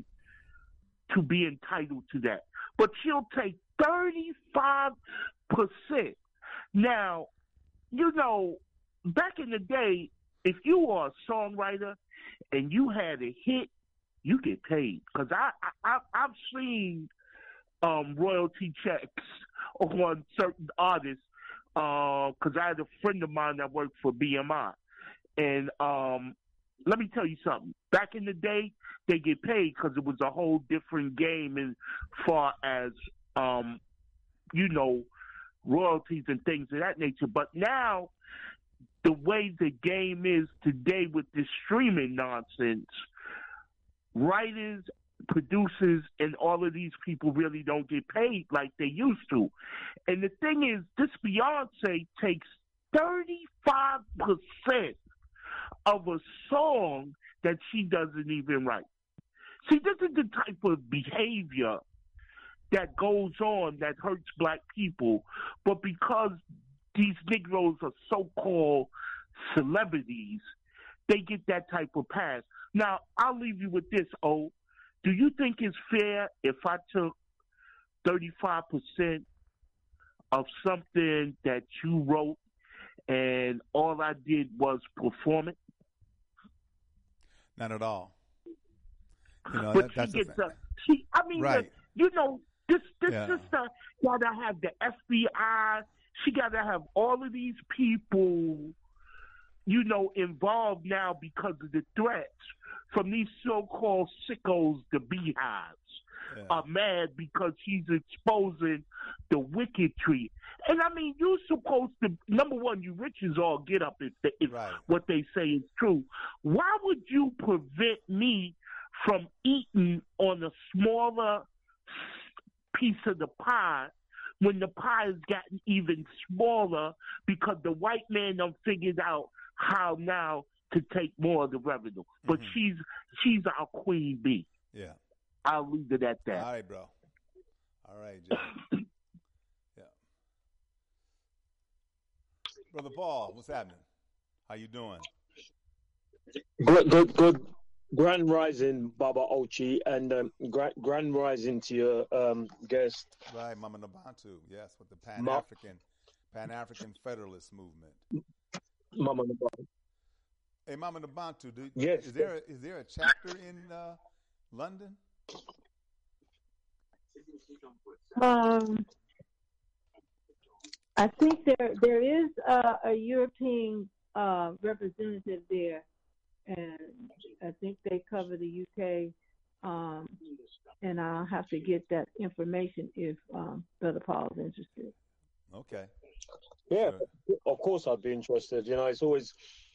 to be entitled to that. But she'll take thirty-five percent. Now, you know, back in the day, if you were a songwriter and you had a hit, you get paid. Because I, I, I've seen um, royalty checks on certain artists. Because uh, I had a friend of mine that worked for B M I. And um, let me tell you something. Back in the day, they get paid because it was a whole different game as far as, um, you know, royalties and things of that nature. But now, the way the game is today with this streaming nonsense, writers, producers, and all of these people really don't get paid like they used to. And the thing is, this Beyonce takes thirty-five percent of a song that she doesn't even write. See, this is the type of behavior that goes on that hurts black people. But because these Negroes are so-called celebrities, they get that type of pass. Now, I'll leave you with this, O. Do you think it's fair if I took thirty-five percent of something that you wrote and all I did was perform it? Not at all. You know, but that, that's she gets a, she, I mean, right. the, you know, this this yeah. sister gotta have the F B I. She gotta have all of these people, you know, involved now because of the threats from these so-called sickos, the beehives. Yeah. Are mad because she's exposing the wicketry. And I mean, you're supposed to, number one, you riches all get up if, the, if right. what they say is true. Why would you prevent me from eating on a smaller piece of the pie when the pie has gotten even smaller because the white man done figured out how now to take more of the revenue? But mm-hmm. she's she's our queen bee. Yeah. I'll leave it at that. All right, bro. All right, Joe. Yeah. Brother Paul, what's happening? How you doing? Good, good, good. Grand rising, Baba Ochi, and um, grand, grand rising to your um, guest. Right, Mama Nabantu. Yes, with the Pan African, Pan African Federalist Movement. Mama Nabantu. Hey, Mama Nabantu, do, yes. is there a, is there a chapter in uh, London? Um, I think there there is uh, a European uh, representative there, and I think they cover the U K. Um, and I'll have to get that information if um, Brother Paul is interested. Okay. Yeah, sure. Of course I'd be interested. You know, it's always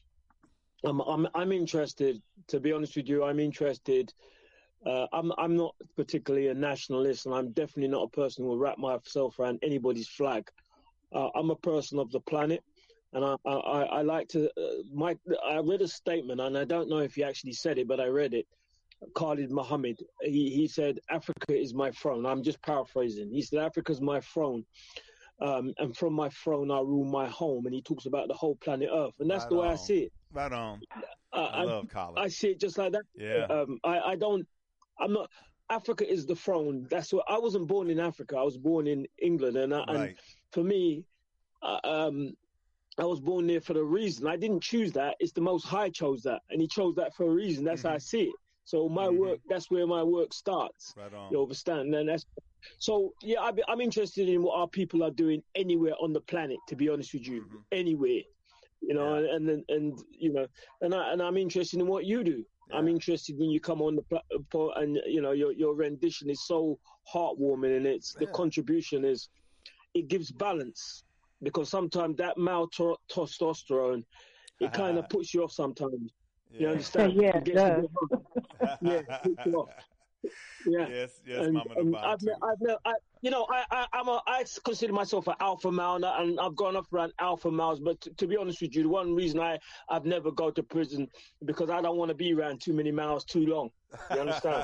I'm I'm I'm interested. To be honest with you, I'm interested. Uh, I'm I'm not particularly a nationalist, and I'm definitely not a person who will wrap myself around anybody's flag. Uh, I'm a person of the planet, and I I, I like to. Uh, my I read a statement, and I don't know if he actually said it, but I read it. Khalid Muhammad. He he said, "Africa is my throne." I'm just paraphrasing. He said, "Africa's my throne, um, and from my throne I rule my home." And he talks about the whole planet Earth, and that's right the way on. I see it. Right on. Uh, I, I love Khalid. I see it just like that. Yeah. Um, I I don't. I'm not. Africa is the throne. That's what I wasn't born in Africa. I was born in England, and, I, right. and for me, uh, um, I was born there for the reason. I didn't choose that. It's the Most High chose that, and He chose that for a reason. That's mm-hmm. how I see it. So my mm-hmm. work, that's where my work starts. Right on. You understand? And that's so. Yeah, I, I'm interested in what our people are doing anywhere on the planet. To be honest with you, mm-hmm. anywhere. You know, yeah. and, and and you know, and I and I'm interested in what you do. Yeah. I'm interested when you come on the platform, and you know your your rendition is so heartwarming, and it's yeah. the contribution is it gives balance, because sometimes that male to- testosterone it kind of puts you off sometimes. Yeah. You understand? Yeah, it does. Yeah, puts you off. Yeah. Yes, yes, and, Mama and I've, I've, I, you know, I, I, I'm a, I consider myself an alpha male, and I've gone up around alpha males. But t- to be honest with you, the one reason I, I've never go to prison because I don't want to be around too many males too long. You understand?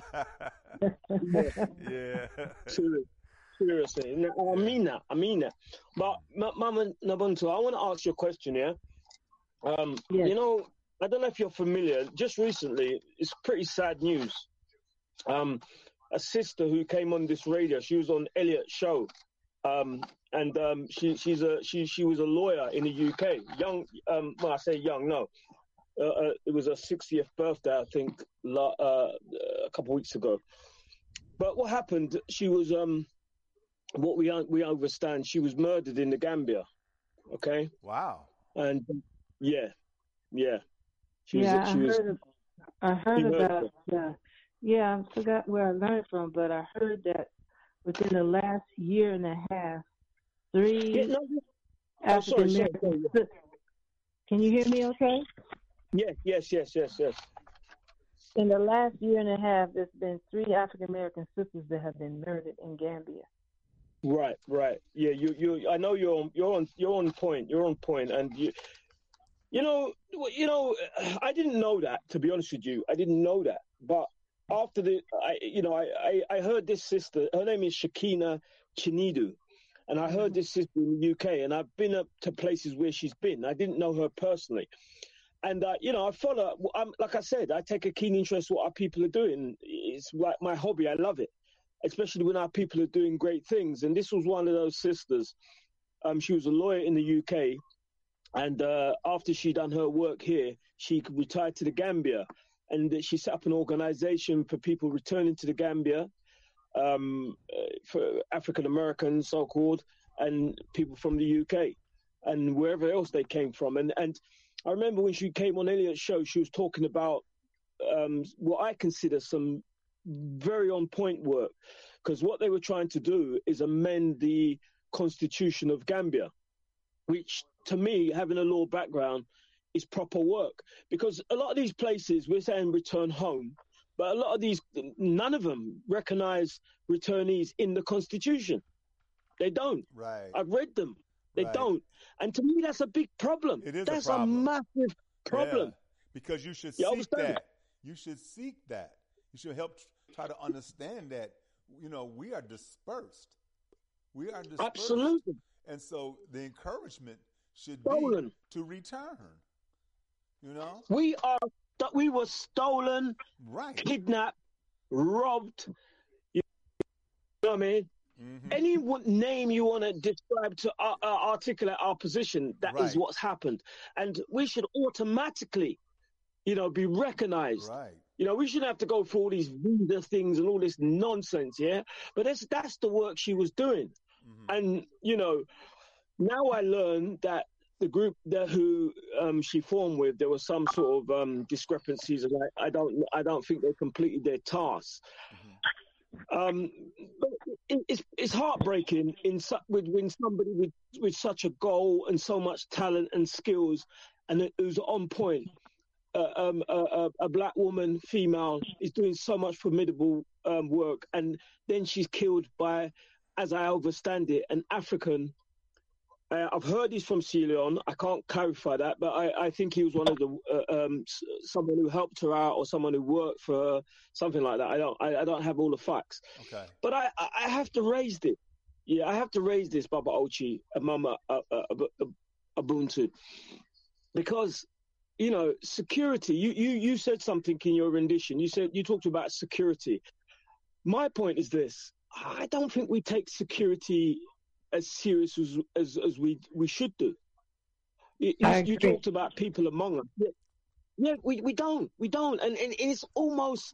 yeah. yeah. Seriously, seriously. I mean that. I mean that. But M- Mama Nabantu, I want to ask you a question. Yeah. Um. Yes. You know, I don't know if you're familiar. Just recently, it's pretty sad news. Um, a sister who came on this radio, she was on Elliot's show, Um, and um, she she's a she she was a lawyer in the U K. Young, um, well, I say young, no. Uh, uh, it was her sixtieth birthday, I think, la, uh, a couple of weeks ago. But what happened? She was um, what we we understand. She was murdered in the Gambia. Okay. Wow. And yeah, yeah. She yeah, was, she I was, heard. Of, I heard about. Uh, yeah, I forgot where I learned from, but I heard that within the last year and a half, three yeah, no, African oh, sorry, American. sorry, sorry. Can you hear me? Okay. Yeah. Yes. Yes. Yes. Yes. In the last year and a half, there's been three African American sisters that have been murdered in Gambia. Right, right. Yeah, you, you. I know you're on, you're on, you're on point. You're on point, and you, you know, you know, I didn't know that. To be honest with you, I didn't know that. But after the, I, you know, I, I, I heard this sister. Her name is Shakina Chinidu, and I heard this sister in the U K. And I've been up to places where she's been. I didn't know her personally, and uh, you know, I follow. I'm, like I said, I take a keen interest in what our people are doing. It's like my hobby. I love it. Especially when our people are doing great things. And this was one of those sisters. Um, she was a lawyer in the U K. And uh, after she done her work here, she retired to the Gambia. And she set up an organization for people returning to the Gambia, um, for African Americans, so-called, and people from the U K and wherever else they came from. And, and I remember when she came on Elliot's show, she was talking about um, what I consider some very on point work, because what they were trying to do is amend the constitution of Gambia, which to me, having a law background, is proper work. Because a lot of these places, we're saying return home, but a lot of these, none of them recognize returnees in the constitution. They don't. Right. I've read them. They right. don't. And to me, that's a big problem. It is that's a problem. a massive problem. Yeah. Because you should you seek understand? that. You should seek that. You should help try to understand that, you know, we are dispersed. We are dispersed. Absolutely. And so the encouragement should stolen. be to return. You know? We are, we were stolen, right. kidnapped, robbed. You know what I mean? Mm-hmm. Any name you want to describe to uh, uh, articulate our position, that right. is what's happened. And we should automatically, you know, be recognized. Right. You know, we shouldn't have to go through all these visa things and all this nonsense, yeah? But that's, that's the work she was doing. Mm-hmm. And, you know, now I learn that the group that who um, she formed with, there was some sort of um, discrepancies, and I, I don't I don't think they completed their task. Mm-hmm. Um, but it, it's, it's heartbreaking in su- with, when somebody with, with such a goal and so much talent and skills and who's on point, Uh, um, a, a black woman, female, is doing so much formidable um, work, and then she's killed by, as I understand it, an African. Uh, I've heard he's from Sierra Leone. I can't clarify that, but I, I think he was one of the uh, um, someone who helped her out or someone who worked for her, something like that. I don't I, I don't have all the facts. Okay. But I, I have to raise this. Yeah, I have to raise this, Baba Ochi and Mama uh, uh, Ubuntu, because. You know, security, you, you, you said something in your rendition. You said, you talked about security. My point is this. I don't think we take security as serious as, as, as we, we should do. You, you talked about people among us. Yeah, yeah we, we don't. We don't. And, and it's almost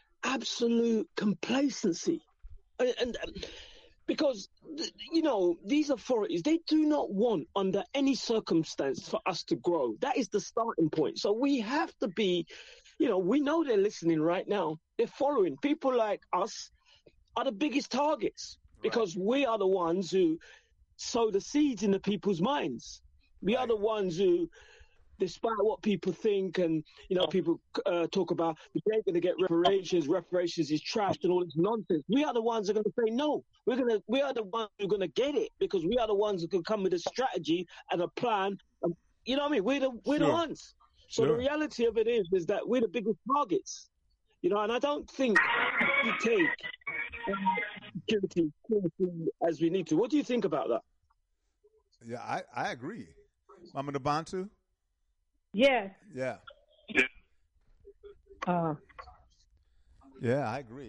absolute complacency. And, and because, you know, these authorities, they do not want under any circumstance for us to grow. That is the starting point. So we have to be, you know, we know they're listening right now. They're following. People like us are the biggest targets because right. we are the ones who sow the seeds in the people's minds. We right. are the ones who, despite what people think, and, you know, people uh, talk about, they ain't going to get reparations, reparations is trashed and all this nonsense. We are the ones that are going to say no. We're going to, we are the ones who are going to get it because we are the ones who can come with a strategy and a plan. And, you know what I mean? We're the, we're sure. the ones. So sure. the reality of it is, is that we're the biggest targets, you know, and I don't think we take security as we need to. What do you think about that? Yeah, I, I agree. Mama Ubuntu? Yes. Yeah. Uh, yeah, I agree.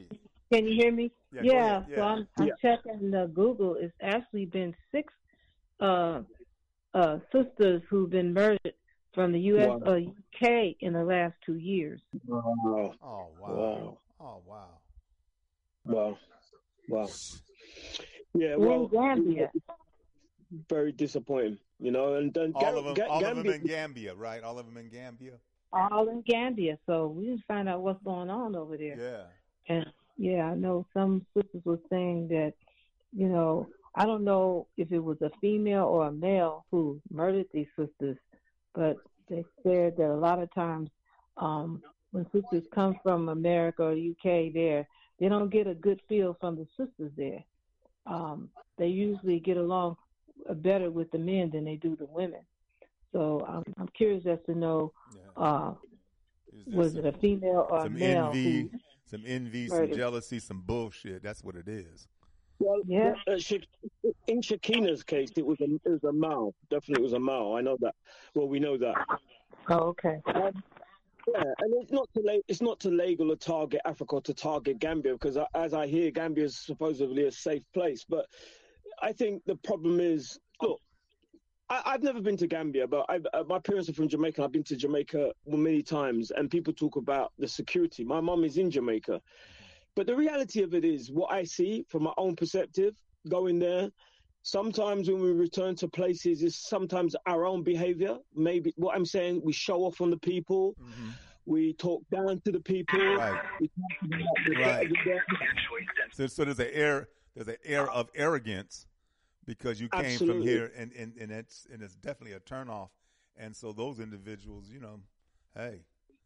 Can you hear me? Yeah. Yeah. yeah. So I'm, I'm Yeah. checking the Google. It's actually been six uh, uh, sisters who've been murdered from the U S Wow. or U K in the last two years. Wow. Oh wow. Wow. Oh wow. Wow. Wow. Yeah, In well, Gambia. very disappointing, you know. And then All Ga- of them. Ga- All Gambia, of them in Gambia, right? All of them in Gambia. All in Gambia. So we didn't find out what's going on over there. Yeah. And yeah, I know some sisters were saying that, you know, I don't know if it was a female or a male who murdered these sisters, but they said that a lot of times um, when sisters come from America or U K there, they don't get a good feel from the sisters there. Um, they usually get along better with the men than they do the women. So I'm, I'm curious as to know, uh, was some, it a female or a some male? envy, who some envy, murdered? some jealousy, some bullshit. That's what it is. Well, yeah. Uh, Sha- in Shakina's case, it was a it was a male. Definitely, it was a male. I know that. Well, we know that. Oh, okay. Um, yeah, and it's not to la- it's not to label or target Africa or to target Gambia, because I, as I hear, Gambia is supposedly a safe place. But I think the problem is, look, I, I've never been to Gambia, but I've, uh, my parents are from Jamaica. I've been to Jamaica many times, and people talk about the security. My mum is in Jamaica. But the reality of it is, what I see from my own perspective, going there, sometimes when we return to places, is sometimes our own behavior. Maybe what I'm saying, we show off on the people, mm-hmm. we talk down to the people. Right. We talk about the Right. So, so there's an air, there's an air of arrogance because you came Absolutely. from here, and, and, and it's and it's definitely a turnoff. And so those individuals, you know, hey,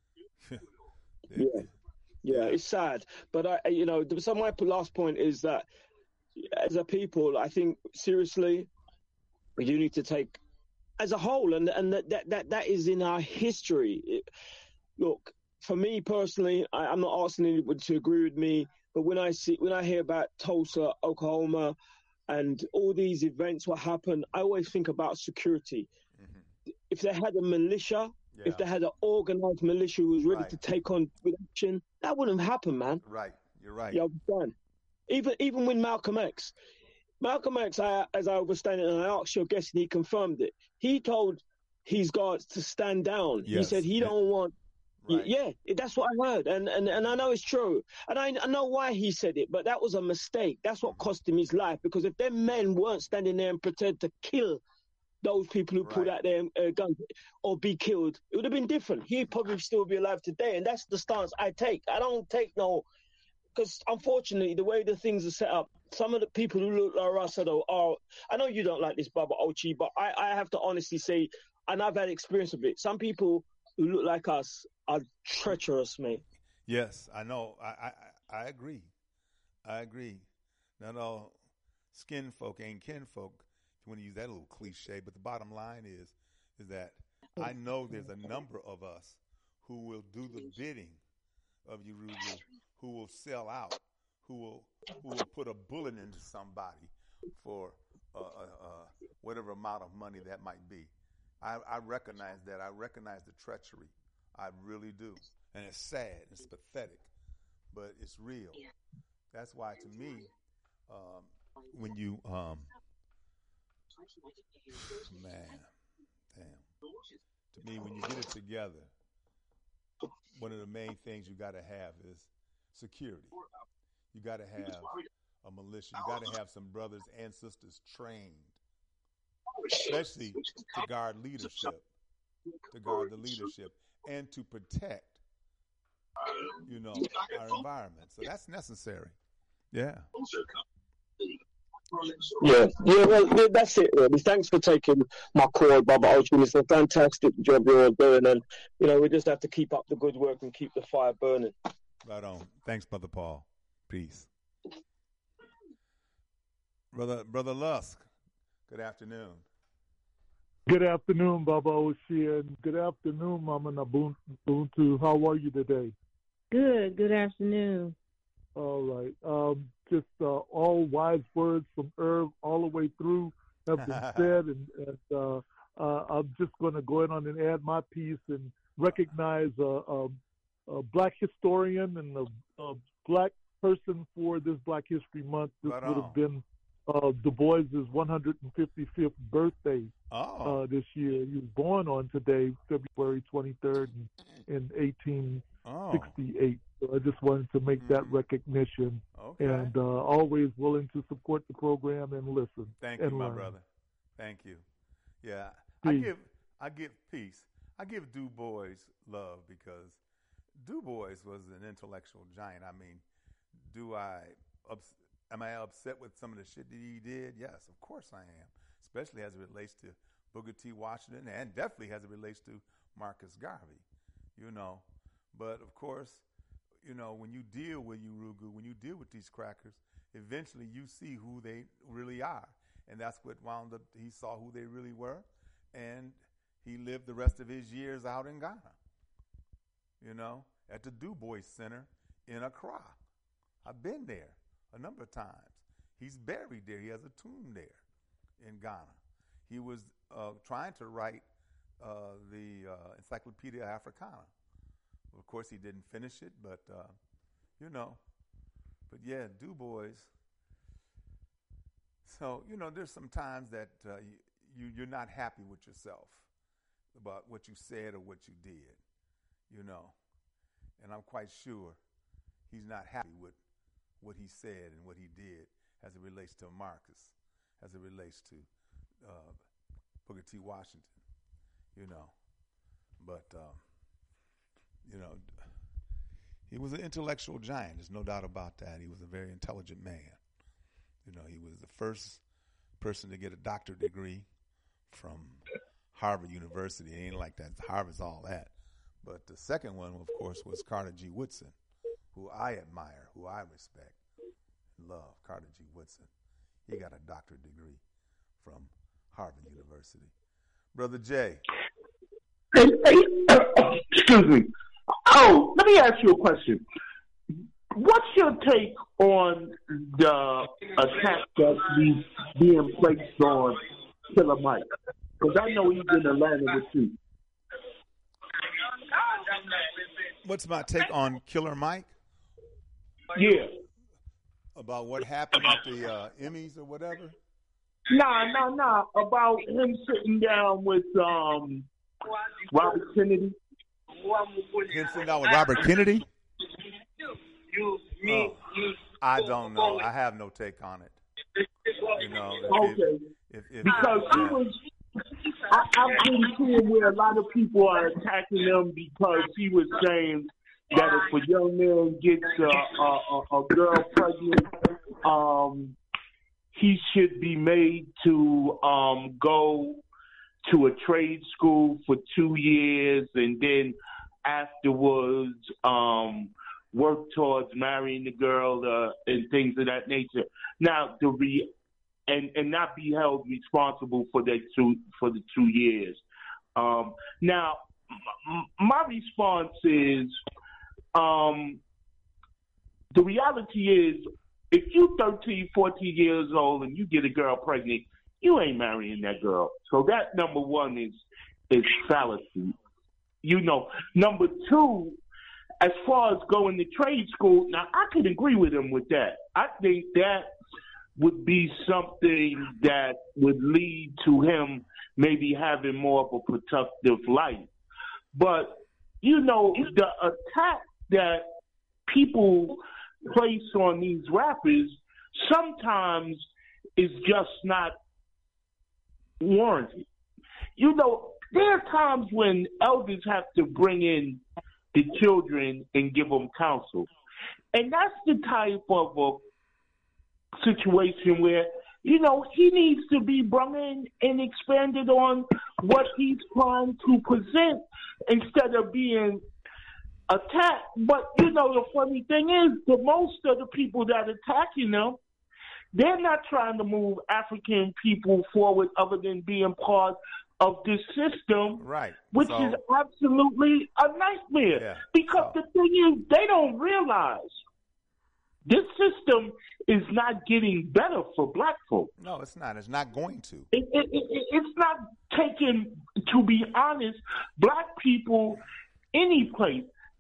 yeah. Yeah, it's sad, but I, you know, so my last point is that as a people, I think seriously, we do need to take, as a whole, and and that that that, that is in our history. It, look, for me personally, I, I'm not asking anybody to agree with me, but when I see when I hear about Tulsa, Oklahoma, and all these events, what happened, I always think about security. Mm-hmm. If they had a militia. Yeah. If they had an organized militia who was ready right. to take on action, that wouldn't happen, man. Right, you're right. You understand? Even even with Malcolm X, Malcolm X, I, as I was standing and I asked your guest, and he confirmed it. He told his guards to stand down. Yes. He said he yeah. don't want. Right. Yeah, that's what I heard, and, and and I know it's true, and I, I know why he said it, but that was a mistake. That's what cost him his life, because if them men weren't standing there and pretend to kill those people who right. pulled out their uh, guns or be killed, it would have been different. He'd probably still be alive today, and that's the stance I take. I don't take no, because unfortunately, the way the things are set up, some of the people who look like us are, are I know you don't like this, Baba Ochi, but I, I have to honestly say, and I've had experience of it, some people who look like us are treacherous, mate. Yes, I know. I, I, I agree. I agree. Not all skin folk ain't kin folk. You want to use that little cliche, but the bottom line is, is that I know there's a number of us who will do the bidding of Yoruba, who will sell out, who will who will put a bullet into somebody for uh, uh, uh, whatever amount of money that might be. I, I recognize that. I recognize the treachery. I really do, and it's sad. It's pathetic, but it's real. That's why, to me, um, when you um, man, damn. To me, when you get it together, one of the main things you got to have is security. You got to have a militia. You got to have some brothers and sisters trained, especially to guard leadership, to guard the leadership, and to protect, you know, our environment. So that's necessary. Yeah. Yeah, yeah, well, yeah, that's it, really. Thanks for taking my call, Baba Ochi. It's a fantastic job you're all doing, and, you know, we just have to keep up the good work and keep the fire burning. Right on. Thanks, Brother Paul. Peace. Brother Brother Lusk, good afternoon. Good afternoon, Baba Ochi, and good afternoon, Mama Nabuntu. How are you today? Good, good afternoon. All right. Um, just uh, all wise words from Irv all the way through have been said, and, and uh, uh, I'm just going to go ahead on and add my piece and recognize a, a, a black historian and a, a black person for this Black History Month. This Right would on. have been uh, Du Bois' one hundred fifty-fifth birthday Oh. uh, this year. He was born on today, February twenty-third, in, in eighteen sixty-eight. So I just wanted to make that recognition. Okay. And uh, always willing to support the program and listen. Thank and you, my learn. brother. Thank you. Yeah, I Peace. give I give peace. I give Du Bois love because Du Bois was an intellectual giant. I mean, do I ups, am I upset with some of the shit that he did? Yes, of course I am, especially as it relates to Booker T. Washington and definitely as it relates to Marcus Garvey. You know, but of course, you know, when you deal with Urugu, when you deal with these crackers, eventually you see who they really are. And that's what wound up, he saw who they really were, and he lived the rest of his years out in Ghana, you know, at the Du Bois Center in Accra. I've been there a number of times. He's buried there. He has a tomb there in Ghana. He was uh, trying to write uh, the uh, Encyclopedia Africana. Of course, he didn't finish it, but, uh, you know, but yeah, Du Bois. So, you know, there's some times that uh, you, you're not happy with yourself about what you said or what you did, you know. And I'm quite sure he's not happy with what he said and what he did as it relates to Marcus, as it relates to uh, Booker T. Washington, you know. But, um, you know, he was an intellectual giant. There's no doubt about that. He was a very intelligent man. You know, he was the first person to get a doctorate degree from Harvard University. It ain't like that. Harvard's all that. But the second one, of course, was Carter G. Woodson, who I admire, who I respect and love, Carter G. Woodson. He got a doctorate degree from Harvard University. Brother Jay. Hey, hey, uh, excuse me. Oh, let me ask you a question. What's your take on the attack that's being placed on Killer Mike? Because I know he's in Atlanta with you. What's my take on Killer Mike? Yeah. About what happened at the uh, Emmys or whatever? Nah, nah, nah. About him sitting down with um, Robert Kennedy. Him sitting down with Robert Kennedy? Oh, I don't know. I have no take on it. You know, if, okay. If, if, because if, he was, I, I've been seeing where a lot of people are attacking him because he was saying that if a young man gets a, a, a, a girl pregnant, um, he should be made to um, go to a trade school for two years and then afterwards um, work towards marrying the girl uh, and things of that nature. Now, the re- and and not be held responsible for that two for the two years. Um, now, m- my response is, um, the reality is, if you thirteen, fourteen years old and you get a girl pregnant, you ain't marrying that girl. So that number one is is fallacy. You know, number two, as far as going to trade school, now I could agree with him with that. I think that would be something that would lead to him maybe having more of a productive life. But, you know, the attack that people place on these rappers sometimes is just not warranted. You know, there are times when elders have to bring in the children and give them counsel. And that's the type of a situation where, you know, he needs to be brought in and expanded on what he's trying to present instead of being attacked. But, you know, the funny thing is that most of the people that are attacking them, they're not trying to move African people forward other than being part of this system, right? Which so, is absolutely a nightmare. Yeah, because so. the thing is, they don't realize this system is not getting better for black folk. No, it's not. It's not going to. It, it, it, it's not taking, to be honest, black people any place.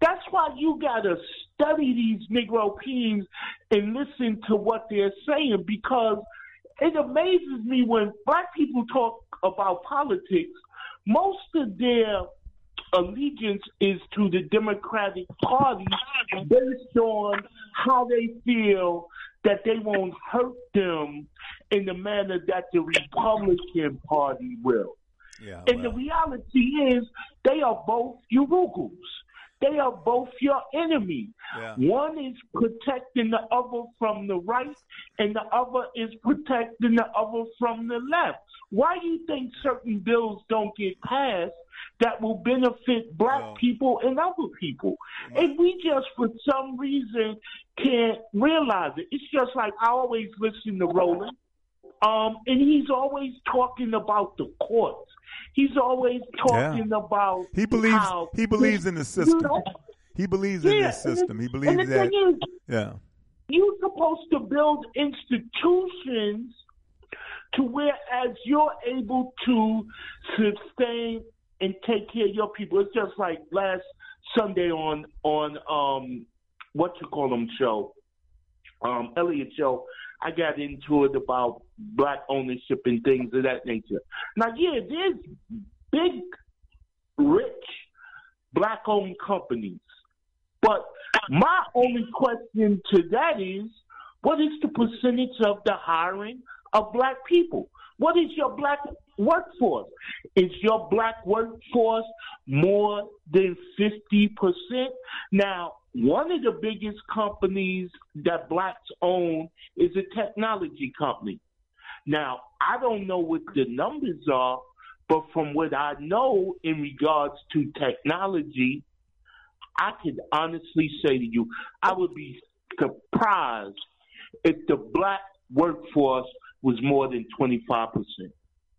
That's why you gotta study these Negro Kings and listen to what they're saying, because it amazes me when black people talk about politics, most of their allegiance is to the Democratic Party based on how they feel that they won't hurt them in the manner that the Republican Party will. Yeah, and well. The reality is they are both Urugos. They are both your enemy. Yeah. One is protecting the other from the right, and the other is protecting the other from the left. Why do you think certain bills don't get passed that will benefit black well, people and other people? And we just, for some reason, can't realize it. It's just like I always listen to Roland, um, and he's always talking about the courts. He's always talking yeah. about he believes how he believes in the system. You know, he believes in yeah, the system. He believes and the that. Thing is, yeah, you're supposed to build institutions to whereas you're able to sustain and take care of your people. It's just like last Sunday on on um what you call them show, um Elliot show. I got into it about black ownership and things of that nature. Now, yeah, there's big, rich, black-owned companies. But my only question to that is, what is the percentage of the hiring of black people? What is your black workforce? Is your black workforce more than fifty percent? Now, one of the biggest companies that blacks own is a technology company. Now, I don't know what the numbers are, but from what I know in regards to technology, I can honestly say to you, I would be surprised if the black workforce was more than twenty-five percent.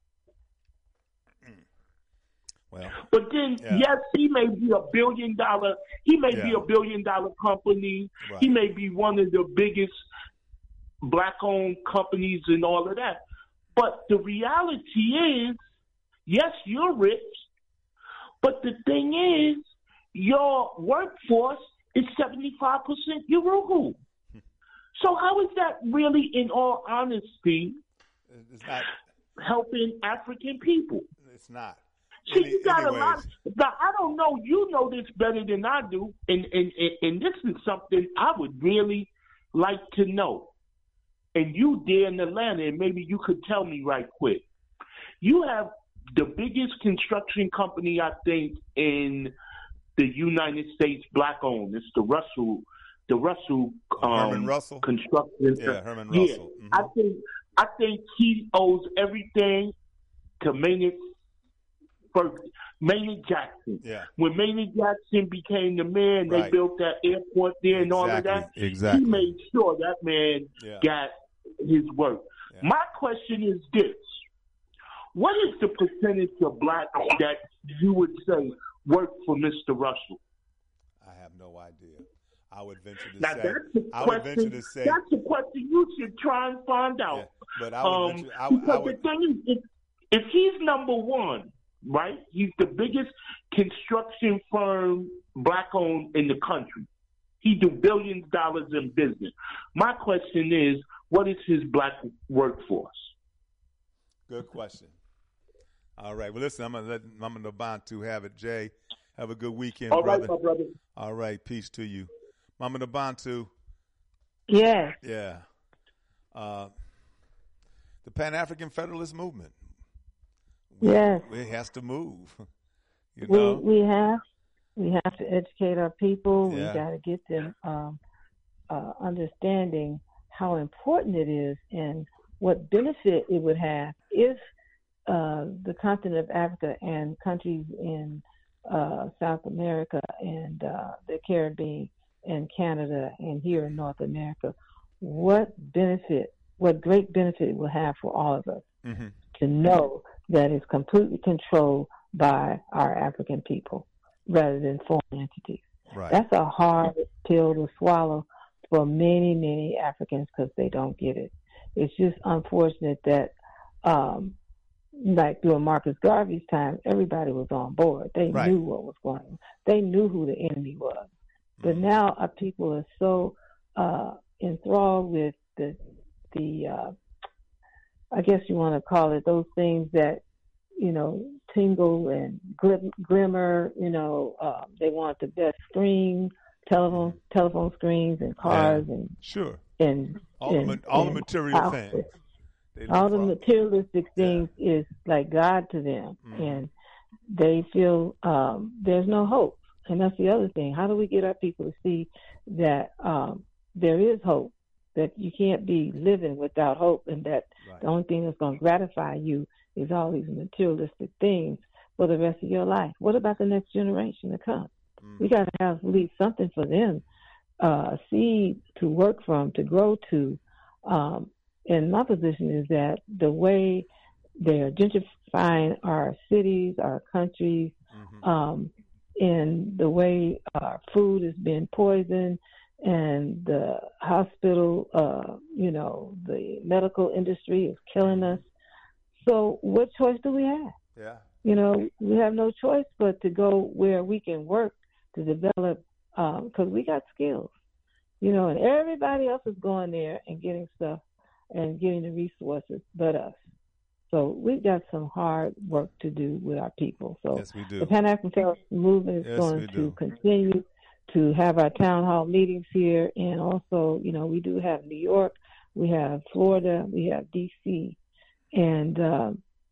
Well, but then, yeah. yes, he may be a billion dollar. He may yeah. be a billion dollar company. Right. He may be one of the biggest black-owned companies and all of that. But the reality is, yes, you're rich. But the thing is, your workforce is seventy-five percent Urugu. So how is that really, in all honesty, it's not helping African people? It's not. See, Any, you got anyways. a lot. Now, I don't know. You know this better than I do, and, and and and this is something I would really like to know. And you there in Atlanta, and maybe you could tell me right quick. You have the biggest construction company, I think, in the United States, black-owned. It's the Russell, the Russell, um, Herman Russell construction. Yeah, Herman yeah. Russell. Mm-hmm. I think I think he owes everything to Maynard. First, Maynard Jackson. Yeah. When Maynard Jackson became the man, they right. built that airport there and exactly. all of that. Exactly. He made sure that man yeah. got his work. Yeah. My question is this. What is the percentage of blacks that you would say work for Mister Russell? I have no idea. I would venture to now, say. That's I question, would venture to say. That's a question you should try and find out. Yeah, but I would um, venture. I, because I would, the thing is, if, if he's number one, right? He's the biggest construction firm black-owned in the country. He do billions of dollars in business. My question is, what is his black workforce? Good question. All right. Well, listen, I'm going to let Mama Nabantu have it. Jay, have a good weekend, All brother. right, my brother. All right. Peace to you. Mama Nabantu. Yes. Yeah. Uh, the Pan-African Federalist Movement. Yes. It has to move. You we know? we have we have to educate our people. Yeah. We got to get them um, uh, understanding how important it is and what benefit it would have if uh, the continent of Africa and countries in uh, South America and uh, the Caribbean and Canada and here in North America, what benefit, what great benefit it will have for all of us mm-hmm. to know that it's completely controlled by our African people rather than foreign entities. Right. That's a hard pill to swallow for many, many Africans because they don't get it. It's just unfortunate that um, like during Marcus Garvey's time, everybody was on board. They right. knew what was going on. They knew who the enemy was. But now our people are so uh, enthralled with the, the uh, I guess you want to call it, those things that, you know, tingle and glim- glimmer, you know, uh, they want the best screen, telephone telephone screens and cars yeah. and sure and all and, the all and the material outfits. things. They All the for. materialistic things yeah. is like God to them, mm-hmm. and they feel um, there's no hope. And that's the other thing. How do we get our people to see that um, there is hope, that you can't be living without hope, and that right. the only thing that's going to gratify you is all these materialistic things for the rest of your life? What about the next generation to come? Mm. We got to have at least something for them, uh, a seed to work from, to grow to. Um, and my position is that the way they're gentrifying our cities, our countries, mm-hmm. um, and the way our food is being poisoned, and the hospital, uh, you know, the medical industry is killing us. So what choice do we have? Yeah. You know, we have no choice but to go where we can work to develop, because um, we got skills, you know, and everybody else is going there and getting stuff and getting the resources but us. So we've got some hard work to do with our people. So yes, we do. The Pan-African Fellowship Movement is yes, going to continue to have our town hall meetings here. And also, you know, we do have New York, we have Florida, we have D C, and uh,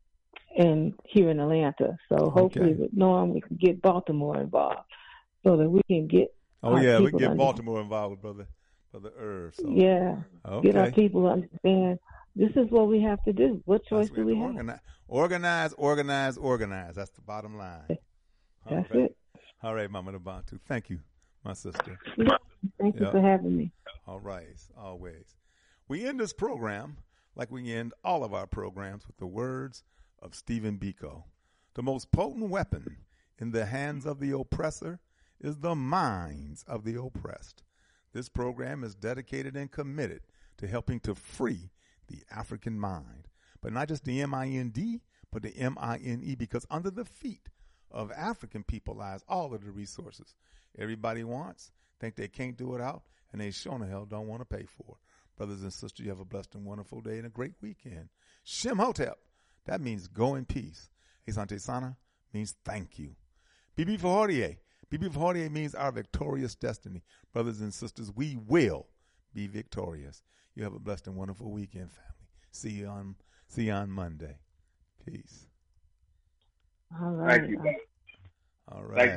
and here in Atlanta. So hopefully okay. with Norm, we can get Baltimore involved so that we can get Oh, yeah, we can get Baltimore involved with Brother, Brother Irv. So. Yeah, okay. Get our people to understand this is what we have to do. What choice do we have? Organize, organize, organize, organize. That's the bottom line. That's right. it. All right, Mama Nabantu. Thank you, my sister. Thank you yep. for having me. All right, always. We end this program like we end all of our programs with the words of Stephen Biko. The most potent weapon in the hands of the oppressor is the minds of the oppressed. This program is dedicated and committed to helping to free the African mind, but not just the M I N D, but the M I N E, because under the feet of African people lies all of the resources everybody wants, think they can't do it out, and they sure the hell don't want to pay for. Brothers and sisters, you have a blessed and wonderful day and a great weekend. Shem Hotep, that means go in peace. Asante Sana means thank you. Bibi Fahodie, Bibi Fahodie means our victorious destiny. Brothers and sisters, we will be victorious. You have a blessed and wonderful weekend, family. See you on see you on Monday. Peace. All right. Thank you. All right.